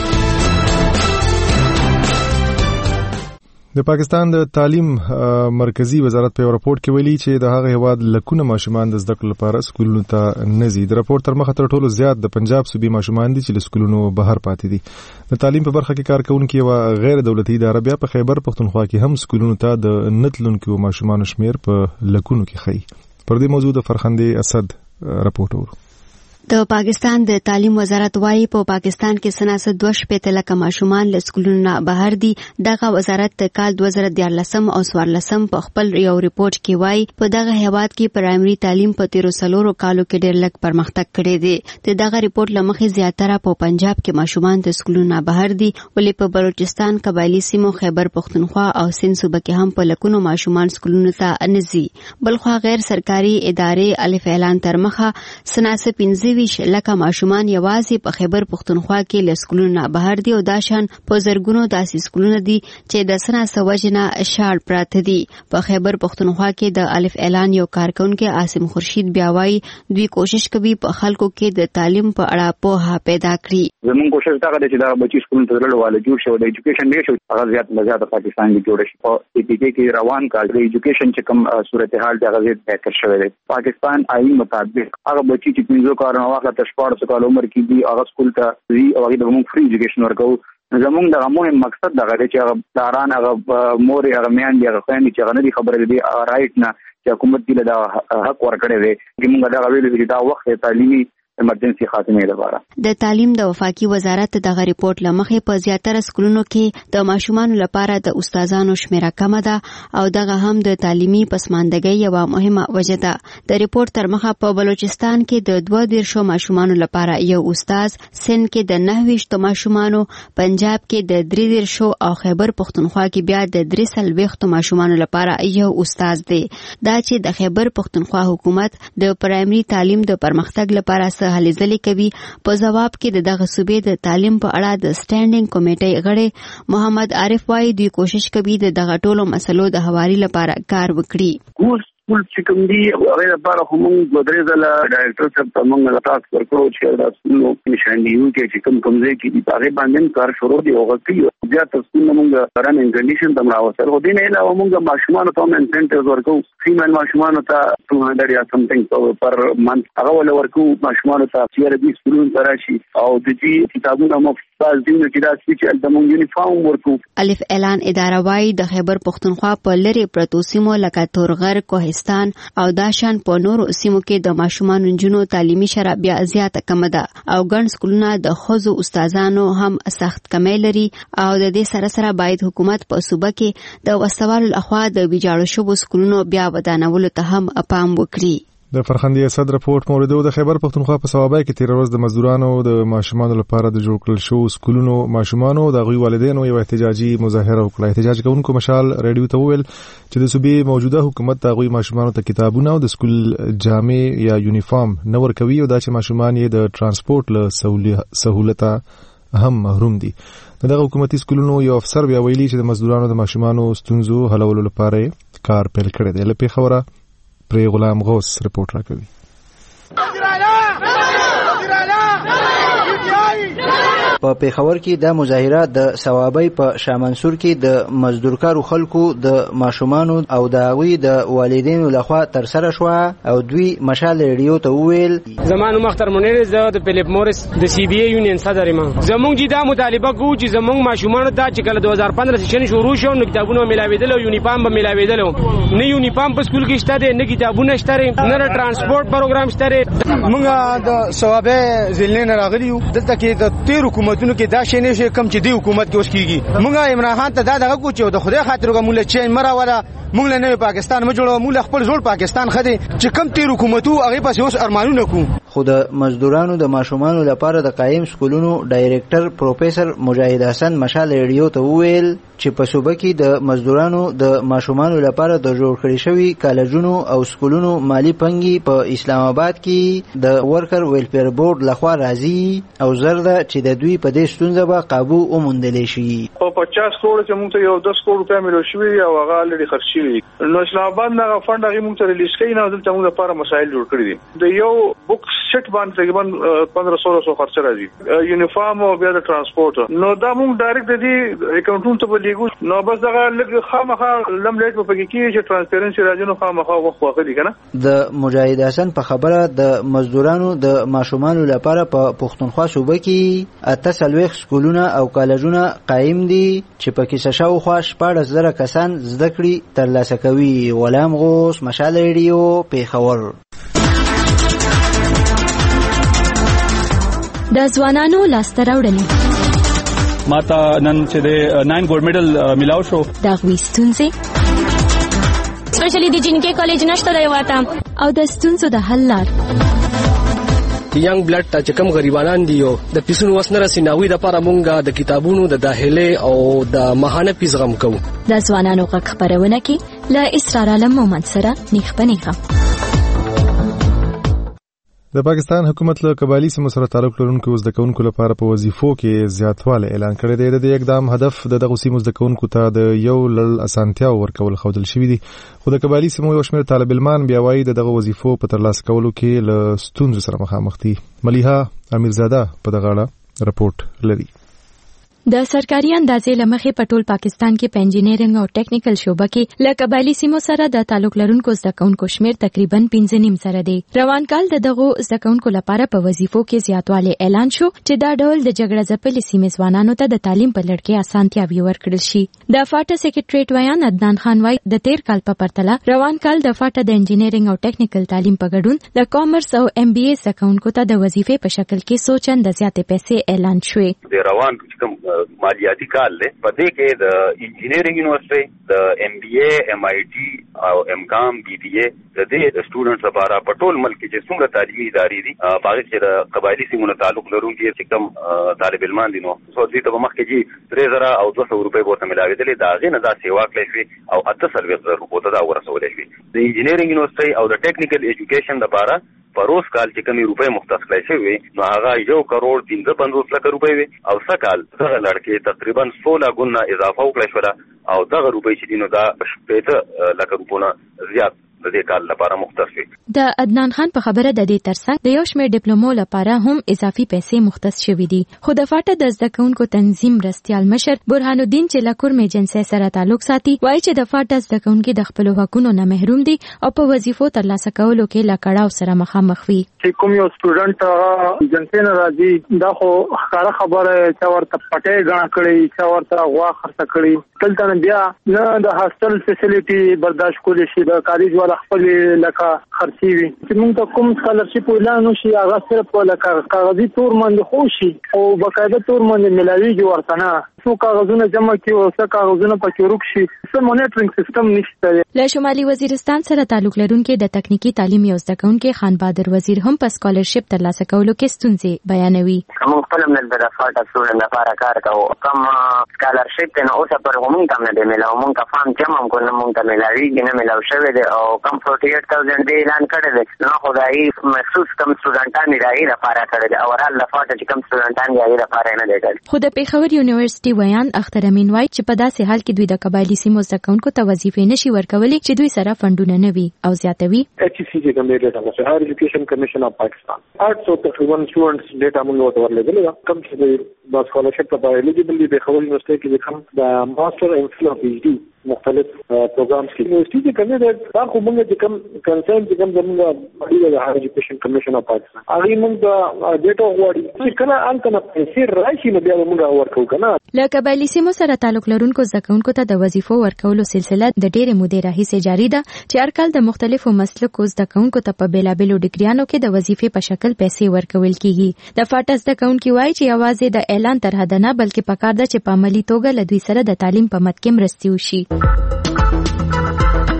د پاکستان د تعلیم مرکزی وزارت په راپورټ کې ویلي چې د هغه هواد لکونه ماشومان د زده کړې لپاره سکولونو ته نه ځي. د راپورټ تر مخه تر ټولو زیات د پنجاب صوبې ماشومان دي چې له سکولونو بهر پاتې دي. د تعلیم په برخه کې کار کوونکي یو غیر دولتي اداره بیا په خیبر پختونخوا کې هم سکولونو ته د نتلونکو ماشومان شمیر په لکونو کې خي. پر دې موضوع د فرخندې اسد راپورټ ورو. د پاکستان د تعلیم وزارت وايي په پاکستان کې سناسه دوه شپېته لکه ماشومان له سکولونو بهر دي. دغه وزارت د کال دوه زره دیارلسم او څوارلسم په خپل یو ریپورت کې وايي په دغه هیواد کې پرایمري تعلیم په تیرو څلورو کالو کې ډېر لږ پرمختګ کړی دی. د دغه ریپورت له مخې زیاتره په پنجاب کې ماشومان د سکولونو بهر دي، ولې په بلوچستان، قبایلی سیمو، خیبر پختونخوا او سند صوبه کې هم په لکونو ماشومان سکولونو ته نه ځي. بلخوا غیر سرکاري ادارې الف اعلان تر مخه سناسه پنځه ویش لکه ماشومان یوازې په خیبر پختونخوا کې له سکولونو بهر دي او دا شان په زرګونو داسې سکولونه دي چې د سناسه وجنه شاړ پراته دي. په خیبر پختونخوا کې د الف اعلان یو کارکونکو عاصم خورشید بیا وايي دوی کوشش کوي په خلکو کې د تعلیم په اړه پوهه پیدا کړي. زموږ کوشش دا ده چې دا بچي سکول ته ورلواله جوړ شي او د ایجوکیشن ډیر شي هغه زیات مزه د پاکستان کې جوړ شي. په پی پی کې روان کال د ایجوکیشن چې کوم صورتحال د غزې بهتر شوی دی. پاکستان آئین مطابق هغه بچي چې پنځه کارونه واخله تشپاړ څو کال عمر کې دي هغه سکول ته وی او هغه د موږ فری ایجوکیشن ورکو. زموږ د مهم مقصد دا دی چې هغه داران هغه مور هغه میان دي هغه خاين چې هغه نه دي خبره دي رائټ نه چې حکومت دې له حق ورکړي وي چې موږ دا ویلو چې دا وخت تعلیمي ایمرجنسي خاتمه لپاره. د تعلیم د وفاقي وزارت دغه ریپورت لمخې په زیاتره سکولونو کې د ماشومان لپاره د استادانو شمیره کم ده او دغه هم د تعلیمي پسماندګۍ یو مهمه وجه ده. د ریپورت تر مخه په بلوچستان کې د دوه دیرشو ماشومان لپاره یو استاد، سند کې د نهه ویشتو ماشومان، پنجاب کې د درې دیرشو او خیبر پختونخوا کې بیا د درې څلوېښتو ماشومان لپاره یو استاد دی. دا چې د خیبر پختونخوا حکومت د پرایمري تعلیم د پرمختګ لپاره هلې ځلې کوي. په جواب کې د دغه صوبې د تعلیم په اړه د سټینډینګ کمیټې غړي محمد عارف وايي دوی کوشش کوي د دغه ټولو مسلو د هواري لپاره کار وکړي. سکول چې کوم دي هغه لپاره هم بدرې ځله ډایرکټر صاحب ته موږ تاسو ورکړو چې دا سکول نشاندهیو کې چې کوم کوم ځای کې دي هغه باندې کار شروع دی او کوي بیا تاسو موږ رن کنډیشن تم راوستل. خو دې نه علاوه موږ ماشومان ته هم انسنټیوز ورکو. فیمیل ماشومان ته دوه سوه یا سمثینګ پر منث هغه ول ورکو. ماشومان ته چیرې دي سکولون تراشي او د دې کتابونو مفصل دي چې دا چې د موږ یونیفارم ورکو. الف اعلان اداره وايي د خیبر پختونخوا په لری پرتو سیمو لکه تورغر، کوهستان او داشان په نورو سیمو کې د ماشومان نجونو تعلیمي شرایط بیا زیاته کم ده او ګڼ سکولونه د ښځو استادانو هم سخت کمی لري او د دې سره سره باید حکومت په صوبه کې د وسوالو لخوا د ویجاړو شوو سکولونو بیا ودانولو ته هم پام وکړي. د فرخندې اسد راپورټ موردو د خیبر پختونخوا په صوابای کې تیر ورځ د مزدورانو د ماشومانو لپاره د جوړ کړل شو سکولونو ماشومانو د غوي والدینو یو احتجاجي مظاهره وکړه. احتجاج کوونکو مشال رادیو ته ویل چې د صوبې موجوده حکومت د غوي ماشومانو ته کتابونه او د سکول جامې یا یونیفارم نه ورکوي او دا چې ماشومان یې د ترانسپورت له سہولت هم محروم دي. دغه حکومتي سکولونو یو افسر بیا ویلي چې د مزدورانو د ماشومانو ستونزو حلولو لپاره کار پیل کړی دی. لپاره خبره پری غلام غوث رپورټ راکوي. په پیښور کې د مظاهره د ثوابي په شامنصور کې د مزدورکارو خلکو د ماشومانو او د غوي د والدینو لخوا تر سره شو او دوی مشال ریډیو ته ویل زمانو مختار منیر زه د فلیپ مورس د سی بی ای یونین صدر ما زمونږ چې دا مطالبه کوو چې زمونږ ماشومانو ته چې کله دوه هزار پندره سیشن شروع شو نو کتابونه ملاویدل او یونیفارم به ملاویدل نه یونیفارم په سکول کې شته نه کتابونه شته نه ترانسپورت پروګرام شته. موږ د ثوابي ځلین راغلیو دلته کې د تیر حکومتونو کې دا شي نه شي کم چې دی حکومت کې اوس کیږي. موږ عمران خان ته دا دغه کو چې د خدای خاطر کومه چین مرا ولا موږ له نوې پاکستان ما جوړو، موږ خپل زوړ پاکستان خدي چې کم تیر حکومتو هغه پسې اوس ارمانونه کوو. خو د مزدورانو د ماشومانو لپاره د قایم سکولونو ډایریکټر پروفیسور مجاهد حسن مشال ریډیو ته وویل چې په صوبه کې د مزدورانو د ماشومانو لپاره د جوړ کړی شوی کالجونو او سکولونو مالی پنګي په اسلام آباد کې د ورکر ویلفیر بورډ لخوا راځي او زرده چې د دوی په دې ستونزه به قابو وموندل شي. په پچاس کروڑ چې موږ ته یو دس کروڑ روپیا ملو شوی او هغه لري خرچ شوی. نو اسلام آباد نه فند هغه موږ ته ریلیز کړي نه دلته موږ لپاره مسایل جوړ کړی دي. د یو بوک سیټ باندې تقریبا پندرہ سولہ سو خرچ راځي، یونیفارم او بیا د ترانسپورت. نو دا موږ ډایرکټ دي اکاونټونو ته ولېګو. نو بس دا لږ خامخا لم لیټ په کې کې چې ترانسپیرنسي راځي نو خامخا وخت واخلي کنه. د مجاهد حسن په خبره د مزدورانو د ماشومانو لپاره په پښتونخوا صوبه کې اته څلوېښت سکولونه او کالجونه قایم دي چې په کې شاوخوا شپاړس زره کسان زده کړې ترلاسه کوي. غلام غوث، مشال ریډیو، پیښور. د ځوانانو لاسته راوړنې ماته نن چې د ناین ګولډ میډل ملاو شو. د هغوی ستونزې سپیشلی د جنکې کالج نشته دی واته او د ستونزو د حل لار. ینګ بلډ ته چې کوم غریبانان دي یو د پیسونو وس نه رسي ناوی د لپاره مونږه د کتابونو د داخله او د ماهانه پیس غم کوو. د ځوانانو غږ خپرونه کې له اسرار عالم مومند سره نیخ په نیخه. د پاکستان حکومت له قبایلی سیمو سره تعلق لرونکو زده کوونکو لپاره په وظیفو کې زیاتوالی اعلان کړی دی. د دې اقدام هدف د دغو سیمو زده کوونکو ته د یو لړ اسانتیاو ورکول ښودل شوي دي، خو د قبایلی سیمو یو شمېر طالب علمان بیا وایي د دغو وظیفو په ترلاسه کولو کې له ستونزو سره مخامخ دي. ملیحه امیرزاده په دغه اړه رپورټ لري. د سرکاري اندازې لمخې په ټول پاکستان کې په انجینرینګ او ټیکنیکل شوبه کې له قبایلی سیمو سره د تعلق لرونکو زده کوونکو شمېر تقریبا پنځه نیم زره دی. روان کال د دغو زده کوونکو لپاره په وظیفو کې زیاتوالی اعلان شو چې دا ډول د جګړه ځپلې سیمې ځوانانو ته د تعلیم په لړ کې اسانتیاوې ورکړل شي. د فاټا سکریټریټ ویان عدنان خان وایي د تیر کال په پرتله روان کال د فاټا د انجینرینګ او ټیکنیکل تعلیم په ګډون د کامرس او ایم بي اي زده کوونکو ته د وظیفې په شکل کې څو چنده زیاتې پیسې اعلان شوې. د روان کوم مالیاتي کال له پدې کې د انجینرینګ یونیورسيټي د ایم بي اي ایم آی ټي او ام کام بي بي اي د دې سټوډنټس لپاره په ټول ملک کې څومره تعلیمي ادارې دي هغه چې د قبایلی سیمو تعلق لرونکي چې کوم طالب علمان دي نو څو دې ته مخکې چې درې زره او دوه سوه روپۍ ورته ملاوېدلې دا غي نه دا سیوا کړې شي او اته سرویس روپو ته دا ورسولې شي. د انجینرینګ یونیورسيټي او د ټیکنیکل ایجوکیشن لپاره پروس کال چې کمی روپۍ مختص کړی شوی نو هغه یو کروڑ پنځه پنځوس لک روپۍ وي او سکال دغه لړکې تقریبا سولہ ګونه اضافه وکړی شوله او دغه روپۍ چې دینو دا شپېته لک روپونه زیات د دې کال لپاره مختص وي. د عدنان خان په خبره د دې ترڅنګ د یو شمېر ډیپلومو لپاره هم اضافي پیسې مختص شوي دي، خو د فاټا د زده کوونکو تنظیم مرستیال مشر برهان الدین چې له کورم ایجنسۍ سره تعلق ساتي وایي چې د فاټا زده کوونکي د خپلو حقونو نه محروم دي او په وظیفو ترلاسه کولو کې له کړاو سره مخامخ وي. چې کوم یو سټوډنټ ایجنسۍ نه راځي دا خو ښکاره خبره چې ورته پټې غاڼه کړي چې ورته غوا خرڅ کړي دلته بیا نه د هاستل فیسیلیټي برداشت کولی شي د کالج والا خپل لکه خرڅي وي چې موږ ته کوم سکالرشپ اعلان وشي هغه صرف لکه کاغذي تور باندې خو شي او باقاعده تور باندې ملاويږي ورته نه څو کاغذونه جمع کړي او څو کاغذونه پکې ورک شي څه مونیټرینګ سیستم نشته. له شمالي وزیرستان سره تعلق لرونکي د تکنیکی تعلیم یو زده کوونکي خان بادر وزیر هم په سکالرشپ ترلاسه کولو کې ستونزې بیانوي. کوم خپل من د فاټا سټوډنټ لپاره کار کوو کوم سکالرشپ نه اوسه پر موږ ته نه دی ملاو موږ ته فارم جمع کوو نه موږ ته ملاويږي نه ملاو شوی دی او کم فورټي ایټ تاوزنډ دی اعلان کړی دی نو خدای مخصوص کم سټوډنټان دی لپاره کړی دی او ورال لفاټا چې کم سټوډنټان دی لپاره نه دی کړی. خو د پیښور یونیورسيټي ویان اختر امین وایي چې په داسې حال کې دوی د قبایلی سیمو زده کوونکو ته وظیفې نشي ورکولی چې دوی سره فنډونه نه وي او زیاتوي. ایچ سی چې کوم ډیټا ده هایر ایجوکیشن کمیشن اف پاکستان آठ سو تقریبا سټوډنټس ډیټا موږ ته ورلېږل کم چې د سکالرشپ لپاره الیجیبل دي په خپل یونیورسيټي کې کوم د ماستر ایم فل او پی ایچ ډي مختلف پروګرامز کې یونیورسيټي کې کومه ده دا خو موږ چې کوم کنسرن چې کوم زموږ باندې د هایر ایجوکیشن کمیشن اف پاکستان هغه موږ د ډیټا غواړي چې کله ان کنه پیسې راشي نو بیا موږ ورکو کنه. له قبایلی سیمو سره تعلق لرونکو زده کوونکو ته د وظیفو ورکولو سلسله د ډېرې مودې راهیسې جاری ده چې هر کال د مختلفو مسلکو زده کوونکو ته په بیلابیلو ډیګریانو کې د وظیفې په شکل پیسې ورکول کیږي. د فاټا زده کوونکي وایي چې یوازې د اعلان تر حد نه بلکې پکار ده چې په عملي توګه له دوی سره د تعلیم په مټ کې مرستې وشي.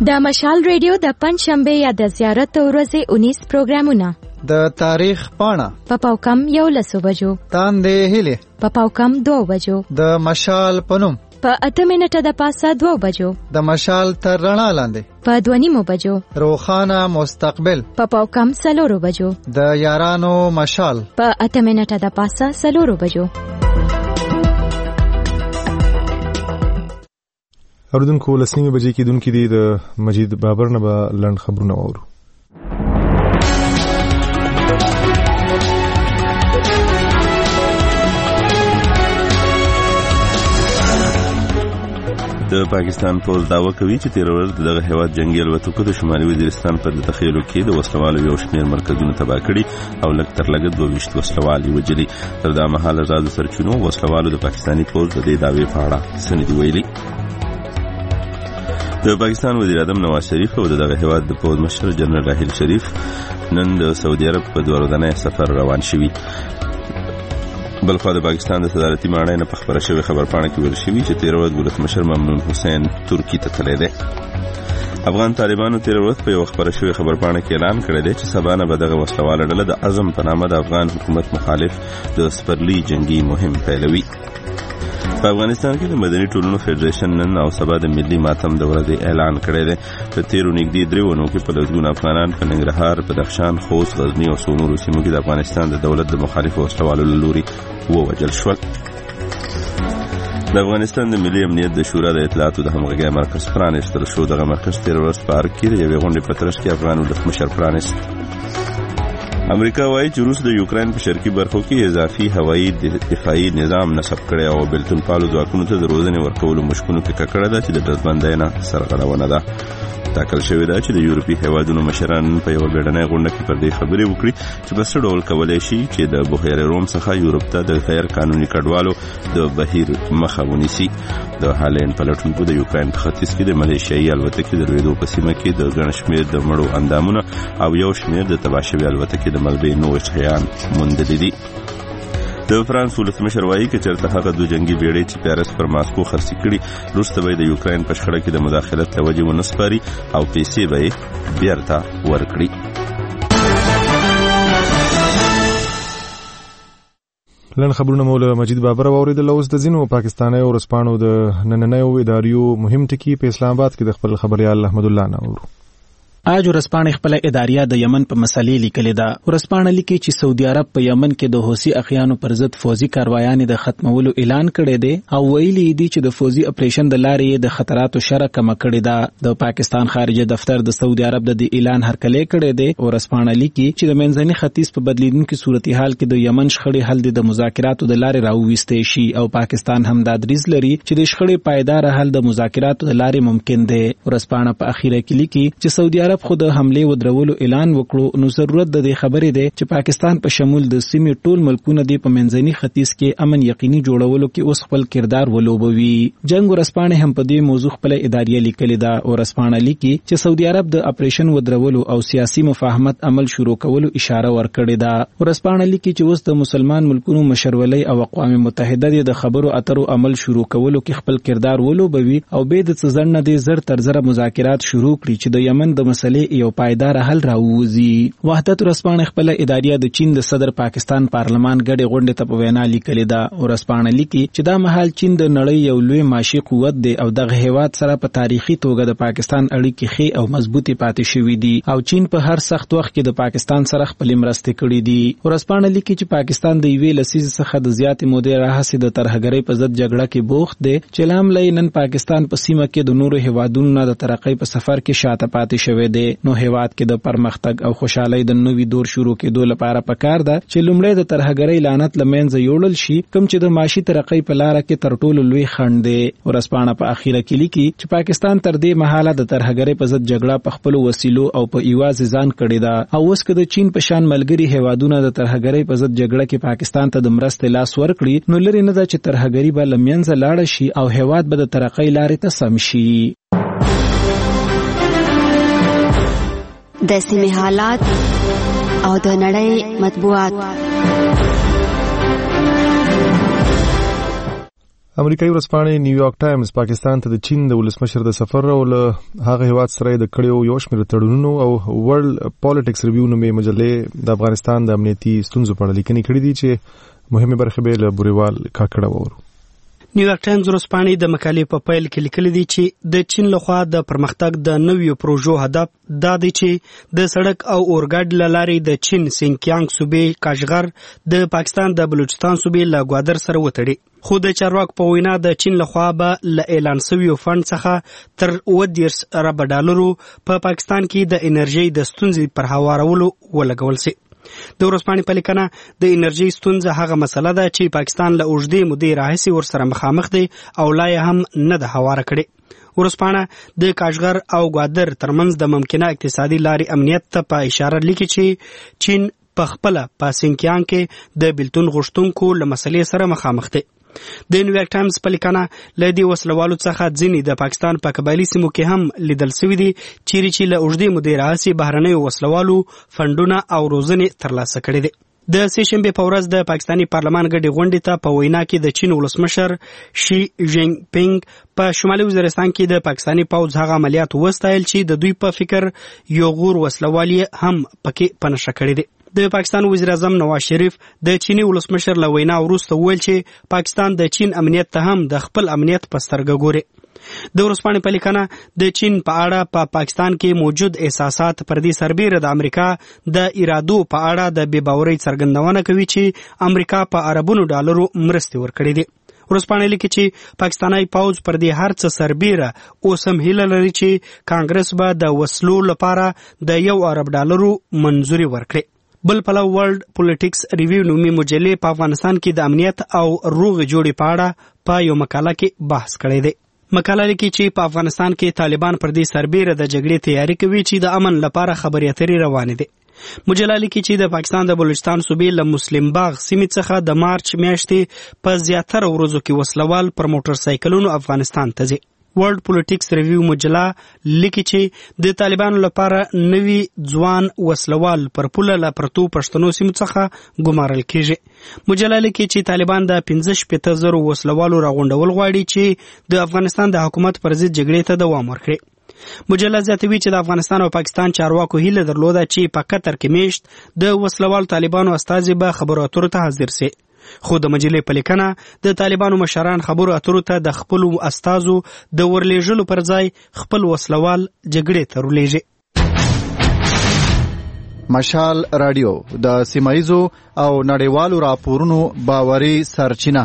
د مشال ریډیو د پنځ شنبه یا د زیارت ورځې انیس پروګرامونه د تاریخ پاڼه په پاوکم یو لسو بجو تاندې هیله په پاوکم دوه بجو د مشال پنوم په اته منټه د پاسه دوه بجو د مشال تر رڼا لاندې په دوه نیمو بجو روخانه مستقبل په پاوکم سلورو بجو د یارانو مشال په اته منټه د پاسه سلورو بجو. اوردونکو لسنیمه بجې کې دونکو دی د مجید بابر نه به لنډ خبرونه واورو. د پاکستان پوز داوا کوي چې تیر ورځ دغه هیواد جنگي الوتکو د شمالي وزیرستان په تخیلو کې د وسلوالو یو شمېر مرکزونه تباه کړي او لږ تر لږه دوه ویشت وسلوال وژلي. تر دا مهاله زاده سرچینو وسلوالو د پاکستاني پوز د دې دعوې په اړه څه نه دي ویلي. د پاکستان وزیر اعظم نواز شریف او دغه هیواد د پوز مشر جنرال راحیل شریف نن د سعودي عرب په دوه ورځنی سفر روان شوي. بلخوا د پاکستان د صدارتي ماڼۍ نه په خبره شوې خبرپاڼه کې ویل شوي چې تیر ورځ ولسمشر ممنون حسین ترکیې ته تللی دی. افغان طالبانو تیر ورځ په یو خبره شوې خبرپاڼه کې اعلان کړی دی چې سبا نه به دغه وسلواله ډله د عزم په نامه د افغان حکومت مخالف د سپرلي جنگي مهم پیلوي. په افغانستان کې د مدني ټولنو فدریشن نن او سبا د ملي ماتم د ورځې اعلان کړی دی. په تیرو نږدې درې ونو کې په لسګونه افغانان په ننګرهار، بدخشان، خوست، غزني او څو نورو سیمو کې د افغانستان د دولت د مخالفو وسلوالو له لوري ووژل شول. د افغانستان د ملي امنیت د شورا د اطلاعاتو د همغږۍ مرکز پرانیستل شو. دغه مرکز تیر ورځ په ارګ کې د یوې غونډې په ترڅ کې افغان ولسمشر پرانیست. امریکا وايي چې روس د یوکرين په شرقي برخو کې اضافي هوایي دفاعي نظام نصب کړی او بلتون پالو ځواکونو ته د روزنې ورکولو مشکونو کې ککړه ده چې د ډزبندۍ نه سرغړونه ده. ټاکل شوې ده چې د یورپي هیوادونو مشران په یو بیړنۍ غونډه کې پر دې خبرې وکړي چې په څه ډول کولی شي چې د بحیره روم څخه یورپ ته د غیر قانوني کډوالو د بهیر مخه ونیسي. د هالند پلټونکو د یوکرين په ختیځ کې د ملیشیایي الوتکې د لوېدو په سیمه کې د ګڼ شمېر د مړو اندامونه او یو شمېر د تباه شوې الوتکې د ملبې نوي شیان موندلي دي. د فرانس ولسمشر وایي چې چېرته هغه دوه جنگي بیړۍ چې پیرس پر ماسکو خرڅې کړي وروسته به یې د یوکرين په شخړه کې د مداخلت له وجې ونه سپاري او پیسې به یې بیرته ورکړي. لن خبرونه مولا مجید بابر واوریدل. اوس د ځینو پاکستاني ورځپاڼو د نننیو اداریو مهم ټکي په اسلام آباد کې د خپل خبريال احمد الله نور. اج ورسپانې خپل اداریه د یمن په مسلې لیکلې ده. ورسپانې لیکي چې سعودي عرب په یمن کې د حوثي اخیانو پر ضد فوزي کاروایانې د ختمولو اعلان کړی دی او ویلي دي چې د فوزي اپریشن د لارې د خطراتو شره کم کړې ده. د پاکستان خارجه دفتر د سعودي عرب د دې اعلان هرکلی کړی دی. ورسپانې لیکي چې د منځني ختیځ په بدلیدونکو صورتحال کې د یمن شخړې حل د مذاکراتو د لارې راوویستې شي او پاکستان هم دا دریځ لري چې د شخړې پایدار حل د مذاکراتو د لارې ممکن دی. ورسپانې په اخیره کې لیکي چې سعودي عرب خو د حمله ودرولو اعلان وکړو نو ضرورت د دې خبرې ده چې پاکستان په شمول د سیمې ټول ملکونه د په منځني ختیځ کې امن یقیني جوړولو کې اوس خپل کردار ولوبوي. جنگ ورسپانې هم په دې موضوع خپل اداریه لیکلې ده. ورسپانې لیکي چې سعودي عرب د اپریشن ودرولو او سیاسي مفاهمت عمل شروع کولو اشاره ورکړې ده. ورسپانې لیکي چې اوس د مسلمان ملکونو مشرولۍ او اقوام متحده د خبرو اترو عمل شروع کولو کې خپل کردار ولوبوي او به د څزړ نه د زر تر زر مذاکرات شروع کړي چې د یمن د مسلې یو پایدار حل راووزي. وحدت ورسپانې خپل اداریه د چین د صدر پاکستان پارلمان ګډې غونډې ته په وینا لیکلې ده. ورسپانې لیکي چې دا مهال چین د نړۍ یو لوی ماشي قوت دی او دغه هیواد سره په تاریخي توګه د پاکستان اړیکې ښې او مضبوطې پاتې شوې دي او چین په هر سخت وخت کې د پاکستان سره خپل مرستې کړې دي. ورسپانې لیکي چې پاکستان د یوې لسیزې څخه د زیاتې مودې راهیسې د ترهګرۍ په ضد جګړه کې بوخت دی چې لامل نن پاکستان په سیمه کې د نورو هیوادونو نه د ترقۍ په سفر کې شاته پاتې شوی دی. نو هیواد کې د پرمختګ او خوشحالۍ د نوې دور شروع کېدو لپاره پکار ده چې لومړی د ترهګرۍ لعنت له منځه یوړل شي کوم چې د معاشي ترقۍ په لاره کې تر ټولو لوی خنډ دی. ورسپانې په اخیره کې لیکي چې پاکستان تر دې مهاله د ترهګرۍ په ضد جګړه په خپلو وسیلو او په ایواز ځان کړی ده او اوس که د چین په شان ملګري هیوادونه د ترهګرۍ په ضد جګړه کې پاکستان ته د مرستې لاس ورکړي نو لري نه ده چې ترهګري به له منځه لاړه شي او هیواد به د ترقۍ لارې ته سم شي. د سیمې حالات او د نړۍ مطبوعات. امریکایي ورځپاڼې نیویارک ټایمز پاکستان ته د چین د ولسمشر د سفر او له هغه هیواد سره د کړیو یو شمېر تړونونو او ورلد پالیټکس ریویو نومې مجلې د افغانستان د امنیتي ستونزو په اړه لیکنې کړې دي چې مهمه برخه به له بوريوال کاکړه وورو. نیویارک ټایمز ورځپاڼې د مقالې په پیل کې لیکلي دي چې د چین لخوا د پرمختګ د نویو پروژو هدف دا دی چې د سړک او اورګاډ له لارې د چین سینکیانګ صوبې کاشغر د پاکستان د بلوچستان صوبې له ګوادر سره وتړي. خو د چارواکو په وینا د چین لخوا به له اعلان شویو فند څخه تر اوه دېرش اربه ډالرو په پاکستان کې د انرژي د ستونزې پر هوارولو ولګول شي. د ورځپاڼې په لیکنه د انرژي ستونزه هغه مسله ده چې پاکستان له اوږدې مودې راهیسې ورسره مخامخ دی او لا یې هم نه ده هواره کړې. ورځپاڼه د کاشغر او ګوادر ترمنځ د ممکنه اقتصادي لارې امنیت ته په اشاره لیکي چې چین په خپله په سینکیانګ کې د بیلتون غوښتونکو له مسلې سره مخامخ دی. د نیویارک ټایمز په لیکنه له دې وسلوالو څخه ځینې د پاکستان په قبایلي سیمو کې هم لیدل شوي دي چیرې چې له اوږدې مودې راهیسې بهرنیو وسلوالو فنډونه او روزنې ترلاسه کړې دي. د سې شنبې په ورځ د پاکستاني پارلمان ګډې غونډې ته په وینا کې د چین ولسمشر شي جین پینګ په شمالي وزیرستان کې د پاکستاني پوځ هغه عملیات وستایل چې د دوی په فکر یو غور وسلوالي هم پکې په نښه کړی دی. د پاکستان وزیر اعظم نواز شریف د چینی ولسمشر له وینا وروسته وویل چې پاکستان د چین امنیت ته هم د خپل امنیت په سترګه ګوري. د ورځپاڼې په لیکنه د چین په اړه په پا پاکستان کې موجود احساسات پر دې سربیره د امریکا د ارادو په اړه د بې باورۍ څرګندونه کوي چې امریکا په اربونو ډالرو مرستې ورکړې دي. ورځپاڼې لیکي چې پاکستاني پوځ پر دې هر څه سربیره اوس هم هیله لري چې کانګرس به د وسلو لپاره د یو ارب ډالرو منظوري ورکړي. بل پلو ورلد پولیټکس ریویو نومي مجلې په افغانستان کې د امنیت او روغ جوړې په اړه په یو مقاله کې بحث کړی دی. مقاله لیکي چې په افغانستان کې طالبان پر دې سربیره د جګړې تیاری کوي چې د امن لپاره خبرې اترې روانې دي. مجله لیکي چې د پاکستان د بلوچستان صوبې له مسلم باغ سیمې څخه د مارچ میاشتې په زیاتره ورځو کې وسلوال پر موټر سایکلونو افغانستان ته ځي. ورلد پولیټکس ریویو مجله لیکي چې د طالبانو لپاره نوي ځوان وسلوال پر پوله له پرتو پښتنو سیمو څخه ګمارل کیږي. مجله لیکي چې طالبان د پنځه شپېته زرو وسلوالو راغونډول غواړي چې د افغانستان د حکومت پر ضد جګړې ته دوام ورکړي. مجله زیاتوي چې د افغانستان او پاکستان چارواکو هیله درلوده چې په قطر کې میشت د وسلوال طالبانو استازي به خبرو اترو ته حاضر سي. خو د مجلې په لیکنه د طالبانو مشران خبرو اترو ته د خپل استازو د ورلیږلو پر ځای خپل وسلوال جګړې ته ورلیږي. مشال رادیو د سیمایزو او نړیوالو راپورونو باوري سرچینه.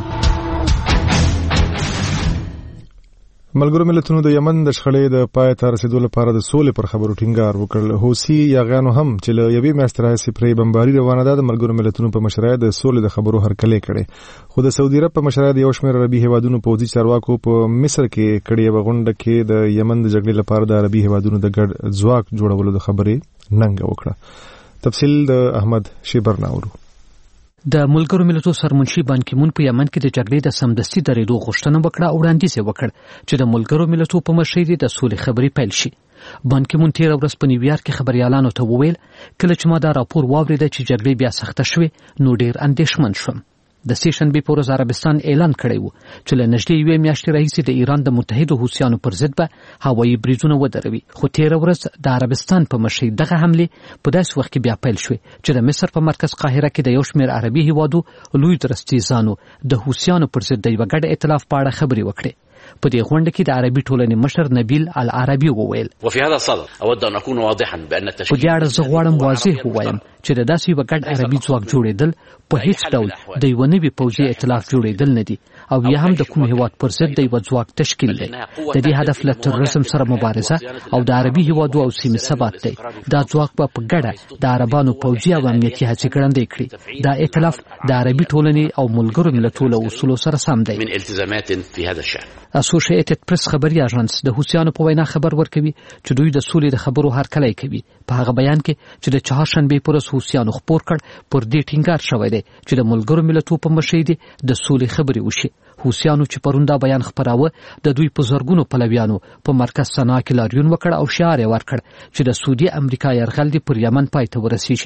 ملګرو ملتونو د یمن د شخړې د پای ته رسیدو لپاره د سولې پر خبرو ټینګار وکړ. حوثي یاغیانو هم چې له یوې میاشتې راهیسې پرې بمباري روانه ده د ملګرو ملتونو په مشرۍ د سولې د خبرو هرکلی کړی. خو د سعودي عرب په مشرۍ د یو شمېر عربي هیوادونو پوځي چارواکو په مصر کې کړې یوه غونډه کې د یمن د جګړې لپاره د عربي هیوادونو د ګډ ځواک جوړولو د خبرې ننګه وکړه. تفصیل د احمد شیبرنا اورو. د ملګرو ملتونو سرمنشي بان کی مون په یمن کې د جګړې د سمدستي درېدو غوښتنه وکړه او وړاندیز یې وکړ چې د ملګرو ملتونو په مشرۍ د سولې خبرې پیل شي. بان کی مون تیر ورځ په نیویارک کې خبريالانو ته وویل کله چې ما دا راپور واورید چې جګړې بیا سخته شوه نو ډیر اندېښمن شوم. د سې شنبې په ورځ عربستان اعلان کړی و چې له نږدې یوې میاشتې راهیسې د ایران د متحدو حوثیانو پر ضد به هوایي بریدونه ودروي. خو تیره ورځ د عربستان په مشرۍ دغه حملې په داسې وخت کې بیا پیل شوې چې د مصر په مرکز قاهره کې د یو شمېر عربي هیوادو لوی درستیزانو د حوثیانو پر ضد د یوه ګډ ائتلاف په اړه خبرې وکړې. په دې غونډه کې د عربي ټولنې مشر نبیل العربي وویل وفي هذا الصدد اود ان اكون واضحا بان التشكيل په دې اړه زه غواړم واضح ووایم چې د داسې یوه ګډ عربي ځواک جوړېدل په هیڅ ډول د یوه نوي پوځي ائتلاف جوړېدل نه دي او یا هم د کوم هیواد پر ضد د یوه ځواک تشکیل دی. د دې هدف له تروریزم سره مبارزه او د عربي هیوادو او سیمې ثبات دی. دا ځواک به په ګډه د عربانو پوځي او امنیتي هڅې ګړندۍ کړي. دا ائتلاف د عربي ټولنې او ملګرو ملتونو له اصولو سره سم دی. من التزامات في هذا الشأن. اسوسییټډ پریس خبري اژانس د حوثیانو په وینا خبر ورکوي چې دوی د سولې د خبرو هرکلی کوي. په هغه بیان کې چې د چهارشنبې په ورځ حوثیانو خپور کړ پر دې ټینګار شوی دی چې د ملګرو ملتونو په مشرۍ د سولې خبرې وشي. حوثیانو چې پرون دا بیان خپراوه د دوی په زرګونو پلویانو په مرکز سنا کې لاریون وکړ او شعار یې ورکړ چې د سعودي امریکا یرغل دی پر یمن پای ته ورسیږي.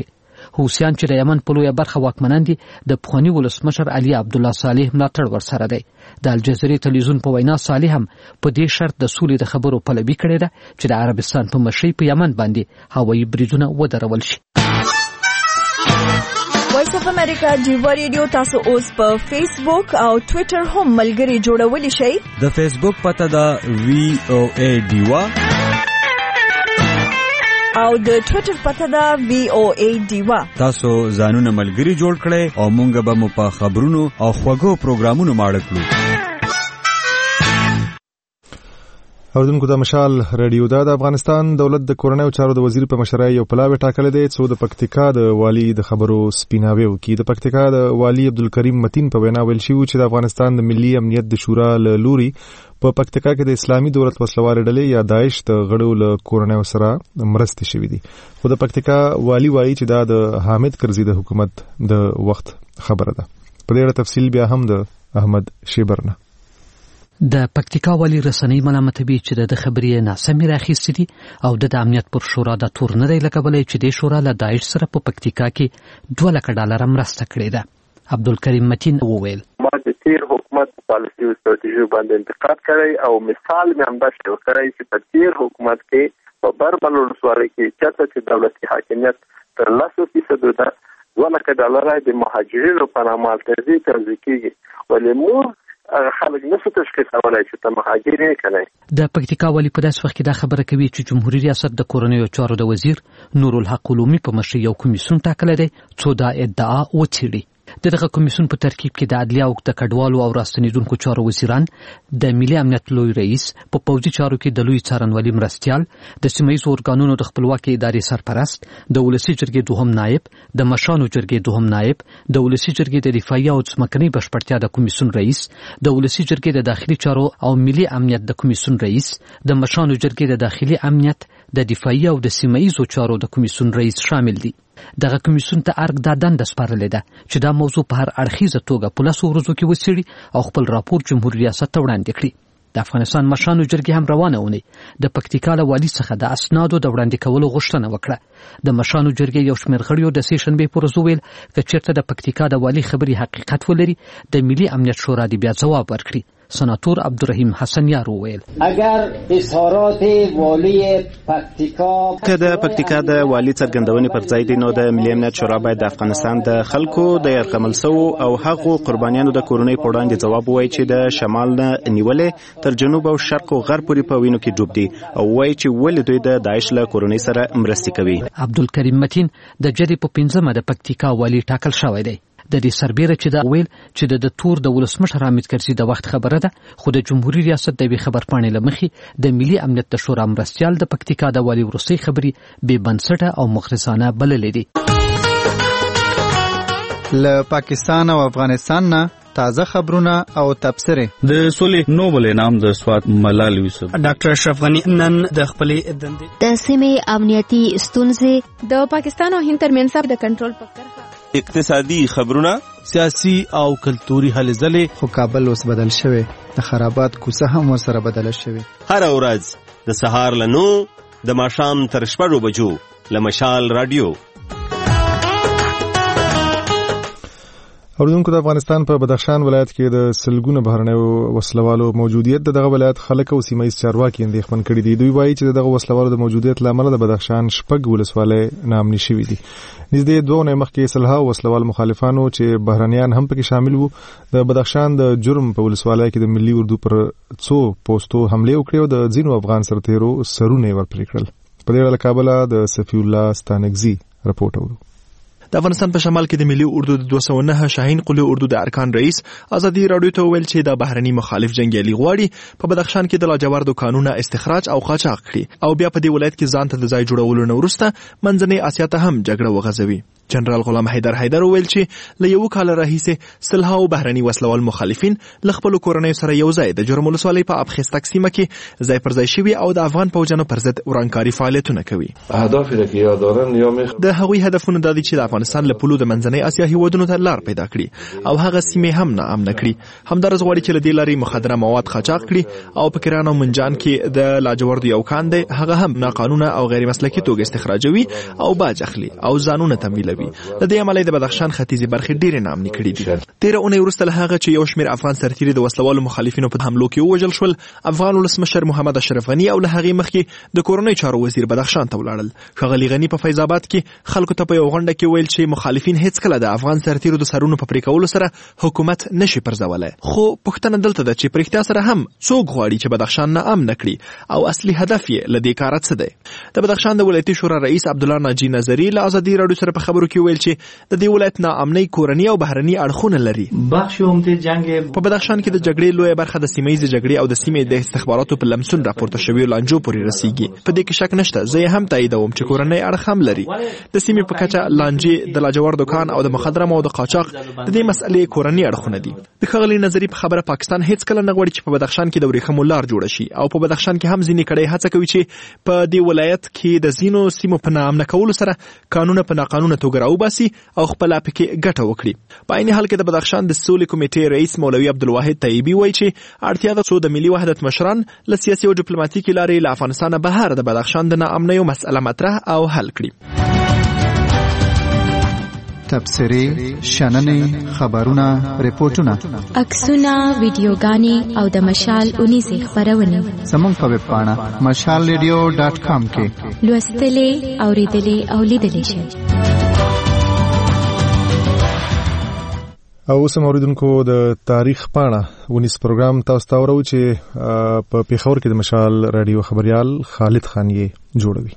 حوثیان چې د یمن په لویه برخه واکمنان دي د پخواني ولسمشر علي عبدالله صالح ملاتړ ورسره دی. د الجزیرې تلویزیون په وینا صالح هم په دې شرط د سولې د خبرو پلوي کړې ده چې د عربستان په مشرۍ په یمن باندې هوایي بریدونه ودرول شي. وایس اف امریکا ډیوا ریډیو تاسو اوس په فیسبوک او ټوئیټر هم ملګري جوړولی شئ. د فیسبوک پته ده وی او ای ډیوا او د ټوئیټر پته ده وی او ای ډیوا. تاسو ځانونه ملګري جوړ کړئ او مونږ به مو په خبرونو او خوږو پروګرامونو ماړه کړو. اوردونکو د مشال رادیو دا د افغانستان دولت د کورنیو چارو د وزیر په مشرۍ یو پلاوی ټاکلی دی څو د پکتیکا د والی د خبرو سپیناوی وکړي. د پکتیکا د والی عبدالکریم متین په وینا ویل شوي چې د افغانستان د ملي امنیت د شورا له لوري په پکتیکا کې د اسلامي دولت وسلوالې ډلې یا داعش د غړو له کورنیو سره مرستې شوي دي. خو د پکتیکا والی وایي چې دا د حامد کرزي د حکومت د وخت خبره ده. په دې اړه تفصیل بیا هم د احمد شیبرنه. د پکتیکا والی رسنۍ ملامتوي چې د خبرې ناسمې راخیستې دي او د امنیت پر شورا د تور نه دی لګولی چې د شورا له داعش سره په پکتیکا کې دوه لکه ډالره مرسته کړې ده. عبدالکریم متین وویل ما د تیر حکومت پالیسي او ستراتیژي باندې انتقاد کړی او مثال مې هم داسې ورکړی چې په تیر حکومت کې په بربل ولسوالۍ کې چېرته چې دولتي حاکمیت تر لسو فیصدو ده دوه لکه ډالره د مهاجرینو په نامه الترزي توزیع کېږي ولې موږ خلک نسو تشخیص کولای چې ته مهاجر یې که نه. د پکتیکا والي په داسې وخت کې دا خبره کوي چې جمهوریت ریاست د کورنیو چارو د وزیر نورالحق علومي په مشرۍ یو کمیسیون ټاکلی دی څو دا ادعا وڅېړي. د دغه کمیسیون په ترکیب کې د عدلیه او د کډوالو او راستنیدونکو چارو وزیران، د ملي امنیت لوی رئیس، په پوځي چارو کې د لوی څارنوالي مرستیال، د سیمه ییزو ارګانونو د خپلواکۍ ادارې سرپرست، د ولسي جرګې دوهم نایب، د مشرانو جرګې دوهم نایب، د ولسي جرګې د دفاعي او ځمکنۍ بشپړتیا د کمیسیون رئیس، د ولسي جرګې د داخلي چارو او ملي امنیت د کمیسیون رئیس، د مشرانو جرګې د داخلي امنیت، د دفاعي او د سیمه ییزو چارو د کمیسیون رئیس شامل دي. دغه کمیسیون ته ارګ دا دنده سپارلې ده چې دا موضوع په هر اړخیزه توګه په لسو ورځو کې وڅېړي او خپل راپور جمهوریت ریاست ته وړاندې کړي. د افغانستان مشرانو جرګې هم روانه اونۍ د پکتیکا له والي څخه د اسنادو د وړاندې کولو غوښتنه وکړه. د مشرانو جرګې یو شمېر غړیو د سې شنبې په ورځ وویل که چېرته د پکتیکا د والي خبرې حقیقت ولري د ملي امنیت شورا دې بیا ځواب ورکړي. سناتور عبدالرحیم حسنیار وویل اگر اظهارات والی پکتیکا که د پکتیکا د والی څرګندونې پر ځای دي نو د ملي امنیت شورا باید د افغانستان د خلکو د یرغمل شوو او هغو قربانیانو د کورنۍ په وړاندې ځواب ووایي چې د شمال نه نیولې تر جنوب او شرق او غرب پورې په وینو کې ډوب دي او وایي چې ولې دوی د داعش له کورنۍ سره مرستې کوي. عبدالکریم متین د جدي په پنځمه د پکتیکا والی ټاکل شوی دی. د دې سربیره چې دا ویل چې د تور د ولسمشر حامد کرزي د وخت خبره ده خو د جمهوریت ریاست د وی خبر پاڼې لمخې د ملي امنیت د شورا مرستیال د پکتیکا د والی ورسۍ خبري بې بنسټه او مغرضانه بللې دي. له پاکستان او افغانستان نه تازه خبرونه او تبصره. د سولې نوبل انعام د سوات ملال یوسف ډاکټر اشرف غنی نن د خپلې دندې د سیمې امنیتي ستونزې د پاکستان او هند ترمنځ د کنټرول په کرښه اقتصادي خبرونه سیاسي او کلتوري هلې ځلې. خو کابل اوس بدل شوی د خرابات کوڅه هم ورسره بدله شوې. هر ورځ د سهار له نو د ماښام تر شپږو بجو له مشال رادیو. اوردونکو د افغانستان په بدخشان ولایت کې د سلګونه بهرنیو وسلوالو موجودیت د دغه ولایت خلک او سیمه ییز چارواکي اندېښمن کړي دي. دوی وایي چې دغه وسلوالو د موجودیت له امله د بدخشان شپږ ولسوالۍ ناامني شوي دي. نږدې دوه اونۍ مخکې سلهاو وسلوال مخالفانو چې بهرنیان هم پکې شامل وو د بدخشان د جرم په ولسوالۍ کې د ملي اردو پر څو پوسټو حمله وکړې او د ځینو افغان سرتیرو سرونه ورپرې کړل. په دې اړه له کابله د صفي الله ستانکزي راپورټ اورو. د افغانستان په شمال کې د ملي اردو د دوه سوه نهه شاهین قلي اردو د ارکان رئیس ازادي راډیو ته ویل چې د بهرني مخالف جنگیالي غواړي په بدخشان کې د لاجوردو قانونه استخراج او قاچاق کړي او بیا په دې ولایت کې ځان ته د ځای جوړولو نه وروسته منځنۍ اسیا ته هم جګړه وغځوي. جنرال غلام حیدر حیدر ویل چې له یو کال راهیسې سلهاو بهرني وسلوال مخالفین له خپل کورنۍ سره یو ځای د جرم ولسوالۍ په ابخیستک سیمه کې ځای پر ځای شوي او د افغان پوځیانو پر ضد ورانکاري فعالیتونه کوي. اهدافی را که یاد دارن یا مخ د هغوی هدفونه دا دي چې د افغانستان له پولو د منځنۍ اسیا هیوادونو ته لار پیدا کړي او هغه سیمې هم ناامنه کړي. همدارس غواړي چې له دې لارې مخدره مواد قاچاق کړي او په کران او منجان کې د لاجوردو یو کان دی هغه هم ناقانونه او غیر مسلکي توګه استخراجوي او باج اخلي او ځانونه تمویلوي. وي. د دې عملي د بدخشان ختیځي برخې ډېرې نامنې کړې دي. تیره اونۍ وروسته له هغه چې یو شمېر افغان سرتیري د وسلوالو مخالفینو په حملو کې ووژل شول، افغان ولسمشر محمد اشرف غني او له هغې مخکې د کورنۍ چارو وزیر بدخشان ته ولاړل. ښاغلي غني په فیض آباد کې خلکو ته په یو غونډه کې ویل چې مخالفین هیڅکله د افغان سرتیرو د سرونو په پرې کولو سره حکومت نشي پرځولی. خو پوښتنه دلته ده چې په رښتیا سره هم څوک غواړي چې بدخشان ناامنه کړي او اصلي هدف یې له دې کاره څه دی؟ د بدخشان د ولایتي شورا رئیس عبدالله ناجي نظري له ازادي راډیو سره په خبرو کې ویل چې د دې ولایت ناامنۍ کورني او بهرني اړخونه لري. په بدخشان کې د جګړې لویه برخه د سیمه ییزې جګړې او د سیمې د استخباراتو په لمسون راپورته شویو لانجو پورې رسیږي. په دې کې شک نشته، زه یې هم تاییدوم چې کورنۍ اړخ هم لري. د سیمې په کچه لانجې، د لاجور دکان او د مخدره موادو قاچاق د دې مسئلې کورني اړخونه دي. د ښاغلي نظري په خبره پاکستان هیڅ کله نه غواړي چې په بدخشان کې د ورېښمو لار جوړه شي او په بدخشان کې هم ځینې کړۍ هڅه کوي چې په دې ولایت کې د ځینو سیمو په ناامنه کولو سره قانونه په ناقانونه توګه راوباسي او خپله پکې ګټه وکړي. په عین حال کې د بدخشان د سولې کمیټې رئیس مولوي عبدالواحد طیبي وایي چې اړتیا ده څو د ملي وحدت مشران له سیاسي او ډیپلوماتیکي لارې له افغانستانه بهر د بدخشان د ناامنیو مسئله مطرح او حل کړي. تبصرې، شننې، خبرونه، ریپورتونه، عکسونه، ویډیوګانې او د مشال اونیزې خپرونې زموږ په ویب پاڼه مشال ریډیو ډاټ کام کې لوستلې، اورېدلې او لیدلې شئ. او اوس موریدونکو د تاریخ پاڼه ونیس پروګرام تاسو ته ورو چې په پیښور کې د مشال رادیو خبريال خالد خان یې جوړوي.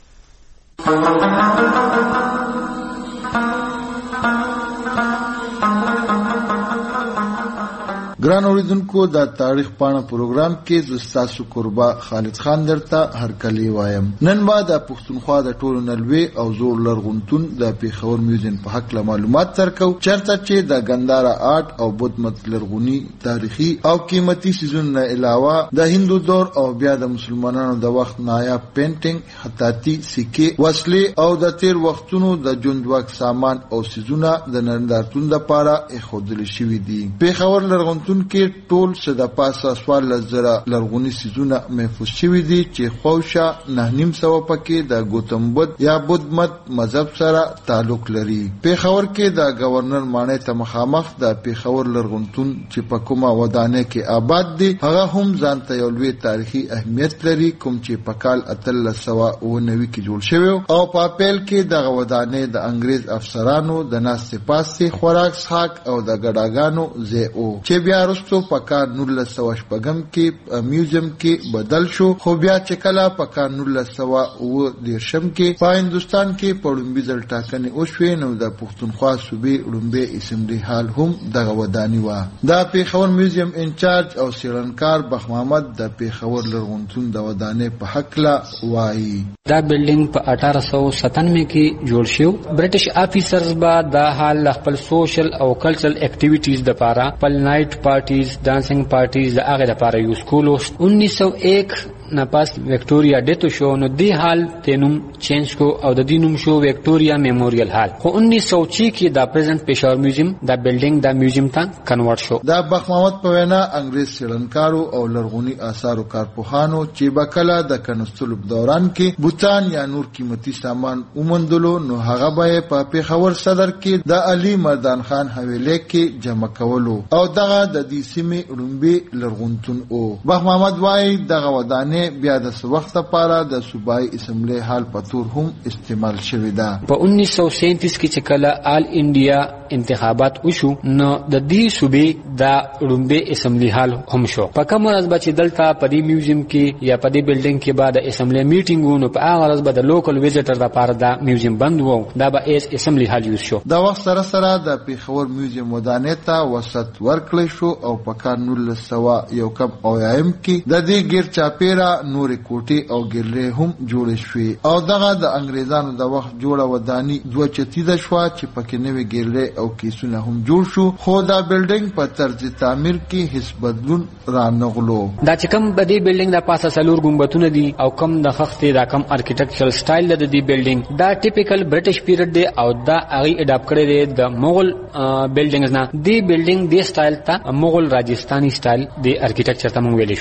ګران اوریدونکو، د تاریخ پاڼه پروګرام کې زه ستاسو قربا خالد خان درته هرکلی وایم. نن به د پښتونخوا د ټولو نلوي او زوړ لرغونتون د پیښور میوزیم په حق له معلومات درکو، چرته چې د ګنداره آرټ او بودمت لرغونی تاریخي او قیمتي سیزونو نه علاوه د هندو دور او بیا د مسلمانانو د وخت نایاب پینټینګ، خطاطي، سکې، وسلې او د تیر وختونو د ژوندواک سامان او سیزونه د نندارتون لپاره ایښودل شوي دي. پیښور لرغونتون کې ټول څه د پاسه سوال لزره لرغونی سیزونه محفوظ شوي دي چې خوشه نه نیم سوه پکې د ګوتم بدھ یا بودمت مذهب سره تعلق لري. پیښور کې د گورنر ماڼۍ ته مخامخ د پیښور لرغونتون چې په کومه ودانۍ کې آباد دي هغه هم ځان ته یو لوی تاریخي اهمیت لري، کوم چې په کال اتلس سوه اوه نوي کې جوړ شوی او په اپریل کې دغه ودانۍ د انګریز افسرانو د ناستې پاستې، خوراک څښاک او د ګډاګانو ځای و چې بیا وروسته په کال نولس سوه شپږم کې میوزیم کې بدل شو. خو بیا چې کله په کال نولس سوه اوه دېرشم کې په هندوستان کې په لومړي ځل ټاکنې وشوې، نو د پښتونخوا صوبې لومړی اسمبلي حال هم دغه وداني وه. د پیښور میوزیم انچارج او څېړنکار بخ محمد د پیښور لرغونتون د ودانۍ په هکله وایي. دا بلډینګ په اټاره سوه ستانوي کې جوړ شو. برټش افیسرز به دا حال خپل سوشل او کلچرل اکټیویټیز لپاره خپل نایټ پارټیز، ډانسینګ پارټیز د هغه لپاره یوز کولو. انیس سو ایک نه پاس وکټوریا ډیتو شو، نو دی حال تینوم چینج کو او د دینوم شو وکټوریا میموریل حال. خو انیس سو چھ کې دا پریزنٹ پیښور میوزیم دا بلډینګ دا میوزیم ته کنورټ شو. دا بخ محمد په وینا انګریز څېړنکارو او لرغوني آثارو کارپوهانو چې بکله د کنستلو دوران کې بوتان یا نور قیمتي سامان ومندلو، نو هغه به په پیښور صدر کې د علي مردان خان حویلۍ کې جمع کولو او دغه د دې سیمې لومړی لرغونتون او. بخ محمد وایي دغه ودانۍ بیا د څه وخت لپاره د صوبایي اسمبلۍ حال په تور هم استعمال شوې ده. په انیس سو سینتیس کې چې کله آل انډیا انتخابات وشو، نو د دې صوبې د لومړي اسمبلي حال هم شو. په کوم ورځ به چې دلته په دې میوزیم کې یا په دې بلډینګ کې به د اسمبلۍ میټینګ و، نو په هغه ورځ به د لوکل ویزیټر لپاره دا میوزیم بند و، دا به ایز اسمبلي حال یوز شو. د وخت سره سره د پیښور میوزیم ودانۍ ته وسعت ورکړی شو او په کال نولس سوه یو کم اویایم کې د دې ګیر چاپیره نورې کوټې او ګیلرې هم جوړې شوې او دغه د انګریزانو د وخت جوړه وداني دوه چتیزه شوه چې پکې نوې ګیلرې او کیسونه هم جوړ شو. خو دا بلډینګ په طرز تعمیر کې هیڅ بدلون رانغلو. دا چې کوم د دې بلډینګ د پاسه څلور ګمبدونه دي او کوم د خښتې دا کوم ارکیټیکچرل سټایل د دې بلډینګ دا ټیپیکل برټش پیریډ دی او دا هغه اډاپټ کړی دی د مغل بلډینګز نه. دې بلډینګ دې سټایل ته مغل راجستاني سټایل د ارکیټیکچر ته مونږ ویلی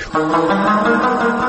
شو.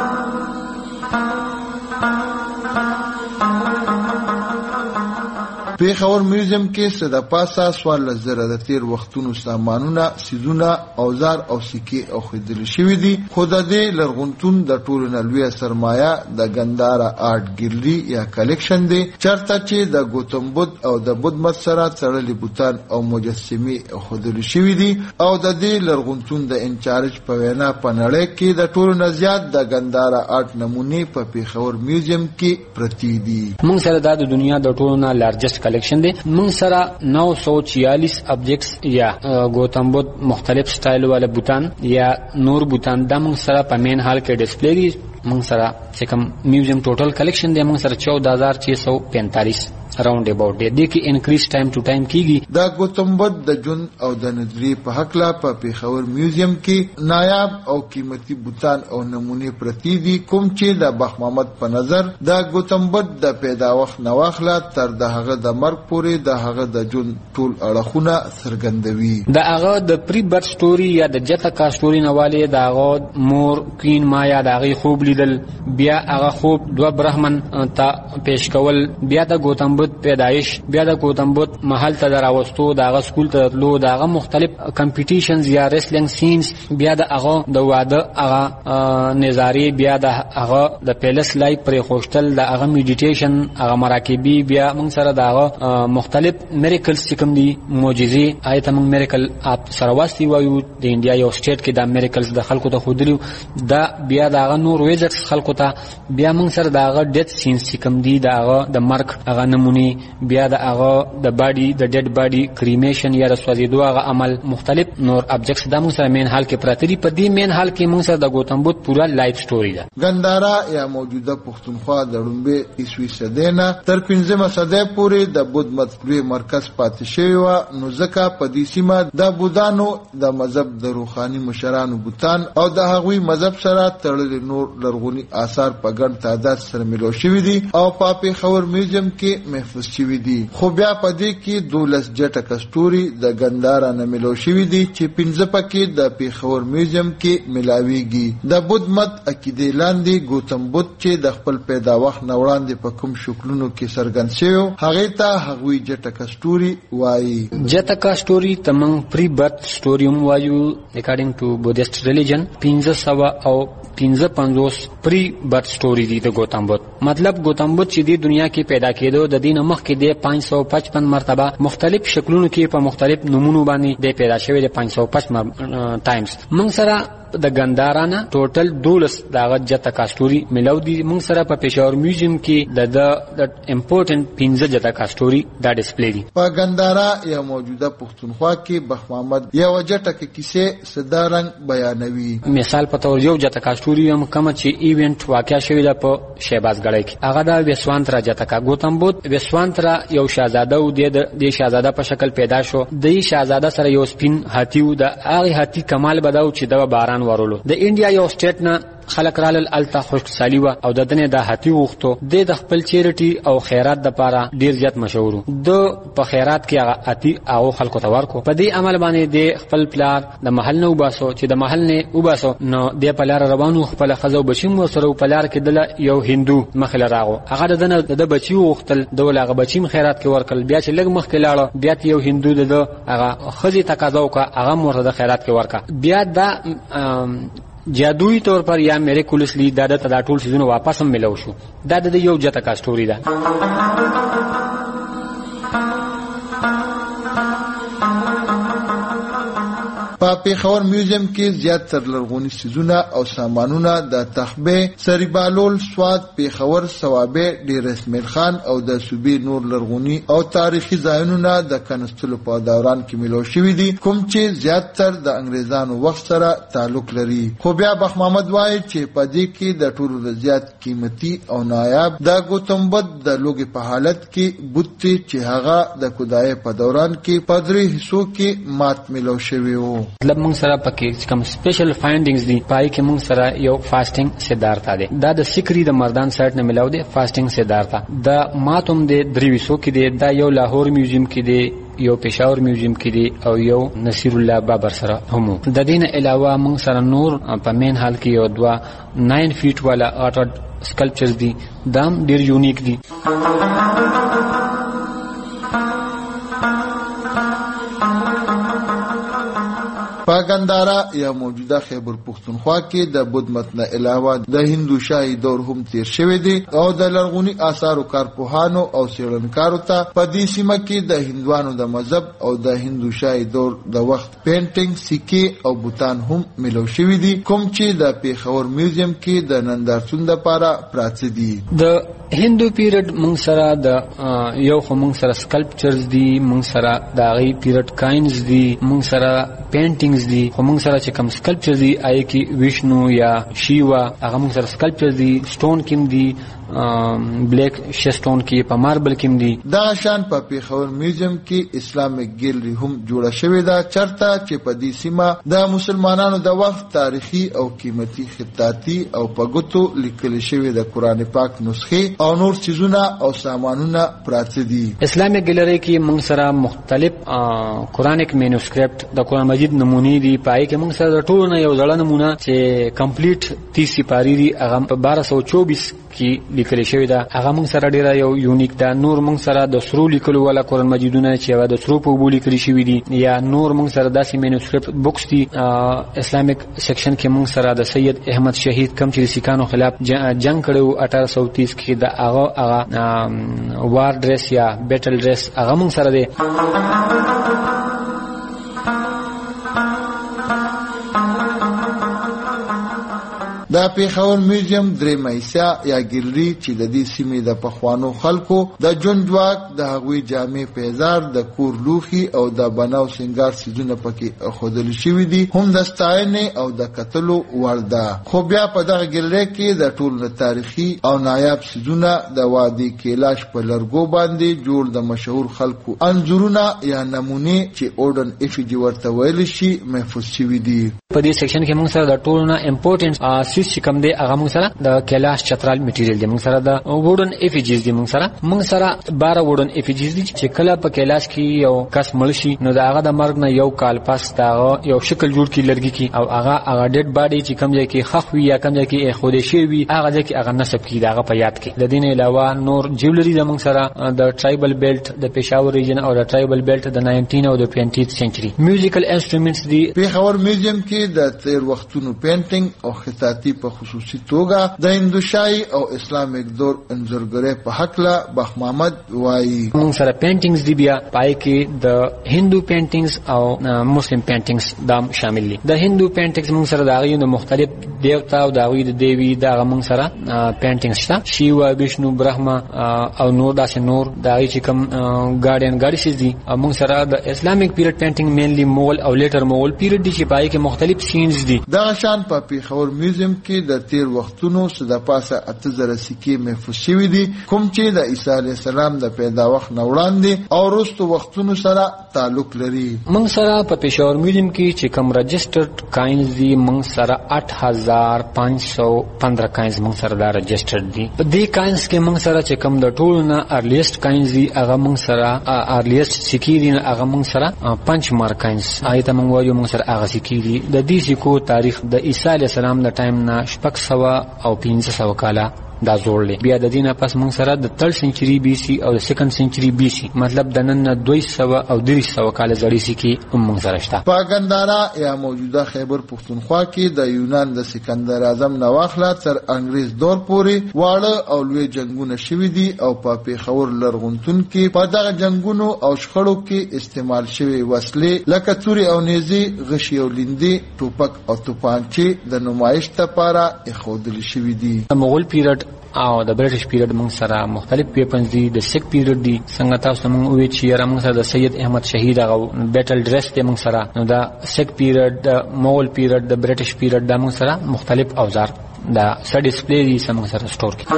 پیښور میوزیم کې صد پاسه سوال زره د تیر وختونو سامانونه سیزونه اوزار او سکې او خدل شوی دي. خو د دې لرغونتون د ټولو نلوي سرمایه د ګندارا آرټ ګیلری یا کلیکشن دی، چرته چې د ګوتم بدھ او د بدھ مت سره تړلې بوتان او مجسمي خدل شوی دي. او د دې لرغونتون د انچارج په وینا په نړۍ کې د ټولو نه زیات د ګندارا آرټ نمونه په پیښور میوزیم کې پرتی دي. موږ سره د دنیا د ټولو نه لارجسٹ کلیکشن دی. موږ سره نو سو چیالیس ابجیکټس یا گوتم بدھ مختلف سټایل والا بوتان یا نور بوتان د موږ سره په مین هال کې ډسپلی دي. موږ سره چې کوم میوزیم ټوټل کلیکشن دی موږ سره چودہ ہزار چھ سو پینتالیس راوند اباوت دی. د کې انکریز ټایم ټو ټایم کیږي. دا گوتم بدھ د جون او د نظری په حق لا په پیښور میوزیم کې نایاب او قیمتي بوتان او نمونه پرتی دي، کوم چې د بخ محمد په نظر د گوتم بدھ د پیداوخت نواخله تر د هغه د مرګ پورې د هغه د جون ټول اړخونه څرګندوي. د هغه د پری برث سټوري یا د جتکا سټوري نواله د هغه مور کوین مایا د هغه خوب لیدل، بیا هغه خوب دو برهمن ته پیش کول، بیا د گوتم پیدایش، بیا د گوتم بدھ محل ته دراوستو، داغه سکول ته تلو، داغه مختلف کمپټیشنز یا ریسلینګ سینز، بیا د هغه د واده هغه نظاری، بیا د هغه د پیلس لایف پر خوشتل، د هغه میډیټیشن، هغه مراکبی، بیا موږ سره داغه مختلف میریکلز چې کوم دي معجزې آیت موږ میریکل اپ سره واسي وایو د انډیا یو سټیټ کې د میریکلز د خلکو ته خودلیو، دا بیا داغه نور ویزټس خلکو ته، بیا موږ سره داغه ډیث سینز چې کوم دي داغه د مرګ هغه نمونه، بیا د هغه د باډي د ډیډ باډي کریمیشن یا د سوځیدو هغه عمل، مختلف نور ابجیکټس د موږ سره مین حال کې پراته دي. په دې مین حال کې موږ سره د گوتم بدھ پورا لایف سټوري ده. ګندارا یا موجوده پښتونخوا د لومبه عیسوي صدینا تر پنځمه صدۍ پورې د بدھ مت لوی مرکز پاتې شوی و، نو ځکه په دې سیمه د بودانو د مذهب د روحاني مشرانو بوتان او د هغوی مذهب سره تړلې نور لرغوني آثار په ګڼ تعداد سره ملو شوی دي او په پیښور میوزیم کې محفوظ شوی دي. خو بیا په دې کې دولس جټه کستوري د ګندارا نه ملو شوی دي چې پنځه پکې د پیښور میوزیم کې ملاويږي. د بدھ مت عقیده لاندې گوتم بدھ چې د خپل پیدا وخت نه وړاندې په کوم شکلونو کې څرګند شوی هغه ته هغوی جټه کستوري وایي. جټه کستوري تمنګ پری برث سټوریوم وایو اکارډینګ ټو بودیست ریلیجن پنځه سوه او پنځه پنځوس پری برث سټوري دي د گوتم بدھ. مطلب گوتم بدھ چې د دنیا کې پیدا کېدو د دین مخکې د پنځه سوه پچپن مرتبه مختلف شکلونو کې په مختلف نمونو باندې د پیدا شوی د پنځه سوه پچپن ټایمز. موږ سره د ګندارانه ټوټل دولس داغه جته کاستوري ملو دي. موږ سره په پیښور میوزیم کې د د امپورټنت پنځه جته کاستوري دا ډسپلی دي. په ګندارا یا موجوده پښتونخوا کې بخ محمد یا وجټه کې کیسه صدارنګ بیانوي. مثال په تور یو جته کاستوري هم کوم چې ایونت واقع شوی د په شهبازګړی کې هغه د وسوانترا جته کا گوتم بدھ وسوانترا یو شاهزاده و د شاهزاده په شکل پیدا شو. د شاهزاده سره یو سپین هاتی و د هغه هاتی کمال بداو چې د باران ورولو. د انډیا یو سټیټ نه خلق رال التا خوشحالي و او د دنه د هاتی وختو د خپل چیریټي او خیرات د پاره ډیر زیات مشهور د په خیرات کې هغه اتی او خلکو ته ورکو. په دې عمل باندې د خپل پلار د محل نه وباسو چې د محل نه وباسو نو د پلار روانو خپل خزو بچیم سره په پلار کې د یو هندو مخله راغو هغه د دنه د بچي وختل دولغه بچیم خیرات کې ورکل. بیا چې لګ مخ کې لاړو بیا یو هندو د هغه خزي تقاضا وکړه هغه مرده خیرات کې ورکا. بیا دا جادویی طور پر یا میرے کولسلی دا د دا ټول سيزونه واپس هم ملو شو. دا د یو جته کا سټوري ده. په پیښور میوزیم کې زیات تر لرغوني سيزونه او سامانونه د تخبه سریبالول سواد پیښور ثوابه ډیر اسماعیل خان او د صوبې نور لرغوني او تاریخي ځایونه د کنستلو په دوران کې ملو شوی دي کوم چې زیات تر د انګريزانو وخت سره تعلق لري. خو بیا بخ محمد وایي چې په دې کې د ټولو زیات قیمتي او نایاب د گوتم بدھ د لوګي په حالت کې بوتي چې هغه د خدای په دوران کې پدري حصو کې مات ملو شوی وو. مطلب موږ سره پکې کوم سپیشل فایندینګز دي پای کې موږ سره یو فاستینګ سدارتا دی. دا د سکری د مردان سایت نه ملاو دی فاستینګ سدارتا. دا ماتوم د دریوسو کې دی. دا یو لاهور میوزیم کې دی، یو پېښور میوزیم کې دی او یو نصیر الله بابر سره هم. د دین علاوه موږ سره نور په مین حال کې یو دوا ناین فیټ والا آرټ سکلپچرز دي. دا ډیر یونیک دي. په ګندارا یا موجوده خیبر پښتونخوا کې د بود متن علاوه د هندو شاهي دور هم تیر شوی دی او د لرغونی آثارو کارپوهانو او څېړنکارو ته په دې سیمه کې د هندوانو د مذهب او د هندو شاهي دور د وخت پینټینګ، سکې او بوتان هم ملو شوی دي، کوم چې د پیښور میوزیم کې د نندارتون لپاره پراته دي. د هندو پیریډ مونږ سره د یو خو مونږ سره سکلپچرز دي، مونږ سره د هغې پیریډ کاینز دي، مونږ سره پینټینګز دي، خو مونږ سره چې کوم سکلپچرز دي هغې کې ویشنو یا شیوا هغه مونږ سره سکلپچرز دي، سټون کې دي، بلیک شسټون کې په ماربل کې دي. دا شان په پیښور میوزیم کې اسلامیک ګیلری هم جوړه شوې ده، چرته چې په دې سیمه د مسلمانانو د وخت تاریخي او قیمتي خطاطي او په ګوتو لیکل شوې د قرآن پاک نسخې او نور چیزونه او سامانونه پراته دي. اسلامیک ګیلری کې موږ سره مختلف قرآنیک مینوسکرپټ د قرآن مجید نمونې دي، پای کې موږ سره د ټولو نه یو زړه نمونه چې کمپلیټ تیس سپارې دي، هغه په بارہ سو چوبیس کې لیکل شوی ده، هغه موږ سره ډیره یو یونیک ده. نور موږ سره د سرو لیکلو والا قرآن مجیدونه چې هغه د سرو په اوبو لیکل شوي دي، یا نور موږ سره داسې مینوسکرپټ بکس دي. اسلامیک سیکشن کې موږ سره د سید احمد شهید کم چې د سیکانو خلاف جنگ کړی و اٹھارہ سو تیس کې، د هغه هغه وار ډریس یا بیټل ډریس هغه موږ سره دی. د پیښور میوزیم درې مایسا یا ګیلری چې د دې سیمې د پخوانو خلکو د ژوند ځواک، د هغوی جامې پیزار، د کور لوښي او د بناو سنگار سیزونه پکې ښودل شوي دي، هم د ستاینې او د کتلو وړ ده. خو بیا په دغه ګیلری کې د ټولو تاریخي او نایاب سیزونه د وادي کیلاش په لرګو باندې جوړ د مشهور خلکو انځورونه یا نمونې چې اوډن افیجي ورته ویل شي محفوظ شوي دي. په دې سیکشن کې موږ سره د ټولو نه امپورټنټ سیس چې کوم دی هغه موږ سره د کیلاش چترال میټیریل دی، موږ سره د ووډن افیجیز دی، موږ سره موږ سره بارہ ووډن افیجیز دي چې کله په کیلاش کې یو کس مړ شي نو د هغه د مرګ نه یو کال پس دا یو شکل جوړ کی لرګي کی او هغه هغه ډیډ باډي چې کوم ځای کې خخ وي یا کوم ځای کې خوده شي وي هغه ځای کې هغه نسب کی دا هغه په یاد کې. د دین علاوه نور جیولری د موږ سره د ټرایبل بیلټ د پېښور ریجن او د ټرایبل بیلټ د ناینټین او د ټوینټیث سنچري میوزیکل انسټرومنټس دي. پیښور میوزیم کې د تیر وختونو پینټینګ او خطاطي په خصوصي توګه د هندوشاهي او اسلامیک دور انځورګرۍ په حقله بخ محمد وایي. موږ سره پینټینګز دی، بیا پای کې د هندو پینټینګز او مسلم پینټینګز دا شامل دي. د هندو پینټینګز موږ سره د هغوی د مختلف دیوتا او د هغوی د دیوی دغه موږ سره پینټینګز شته، شیوا، ویشنو، برهما او نور داسې نور د هغوی چې کوم ګاډین ګاډیسز دي. موږ سره د اسلامیک پیریډ پینټینګ مینلی مغل او لیټر مغل پیریډ دي چې پای کې مختلف سینز دي. دغه شان په پیښور میوزیم کې د تیر وختونو څخه د پاسه اته زره سکې محفوظ شوي دي، کوم چې د عیسی علیه السلام د پیدا وخت نه وړاندې او وروستو وختونو سره تعلق لري. موږ سره په پیښور میوزیم کې چې کوم رجسټرډ کاینز دي، موږ سره اټ هزار پنځ سو پندرہ کاینز موږ سره دا رجسټرډ دي. په دې کاینز کې موږ سره چې کوم د ټولو نه ارلیسټ کاینز دي هغه موږ سره ارلیسټ سکې دي، هغه موږ سره پنځ مار کاینز آیته موږ وایو موږ سره هغه سکې دي. د دې سکو تاریخ د عیسی علیه السلام د ټایم نه شپږ سوه او پنځه سوه کاله دا زوړ دی. بیا د دې نه پس موږ سره د تھرډ سنچري بي سي او د سیکنډ سنچري بي سي مطلب د نن نه دوه سوه او درې سوه کاله زړې سکې هم موږ سره شته. په ګندارا یا موجوده خیبر پښتونخوا کې د یونان د سکندر اعظم نه واخله تر انګریز دور پورې واړه او لوی جنگونه شوي دي او په پیښور لرغونتون کې په دغه جنگونو او شخړو کې استعمال شوي وسلې لکه توري او نیزې، غشي او لیندې، ټوپک او توپانچې د نمایش لپاره ایښودل شوي دي. مغول پیریډ او د برټش پیریډ موږ سره مختلف ویپنز دي. د سیک پیریډ دي څنګه تاسو موږ وی چې را موږ سره د سید احمد شهید هغه بیټل ډریس دی موږ سره. نو دا سیک پیریډ، د مغول پیریډ، د برټش پیریډ دا موږ سره مختلف اوزار دا سره ډیسپلی دي سم سره سٹور کی.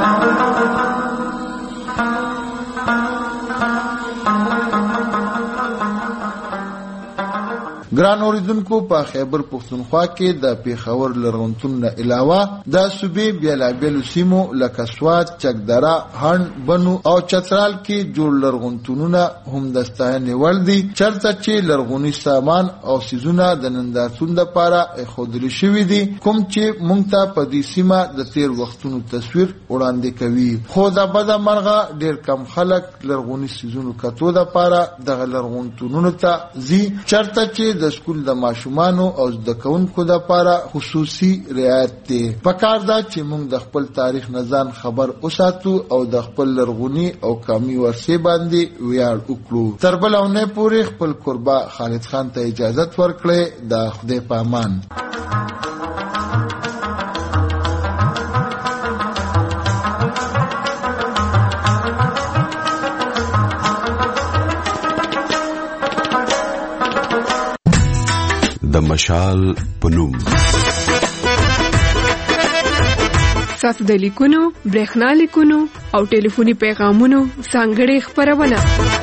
ګران اوریدونکو، په خیبر پښتونخوا کې د پیښور لرغونتون نه علاوه د صوبې بیلابیلو سیمو لکه سوات، چکدره، هند، بنو او چترال کې جوړ لرغونتونونه هم د ستاینې وړ دي، چرته چې لرغوني سامان او سیزونه د نندارتون لپاره ایښودل شوي دي، کوم چې موږ ته په دې سیمه د تیر وختونو تصویر وړاندې کوي. خو د بده مرغه ډېر کم خلک لرغوني سیزونو کتو لپاره دغه لرغونتونونو ته ځي، چرته چې د سکول د ماشومانو او زده کوونکو لپاره خصوصي رعایت دی. پکار دا چې موږ د خپل تاریخ نه ځان خبر اوساتو او د خپل لرغونی او قومي ورثې باندې ویاړ وکړو. تر بل اونۍ پورې خپل قربا خالد خان ته اجازه ورکړئ. د خدای په امان. د مشال پنوم تاسو د لیکونو، برېښنا لیکونو او ټلیفوني پیغامونو ځانګړې خبرونه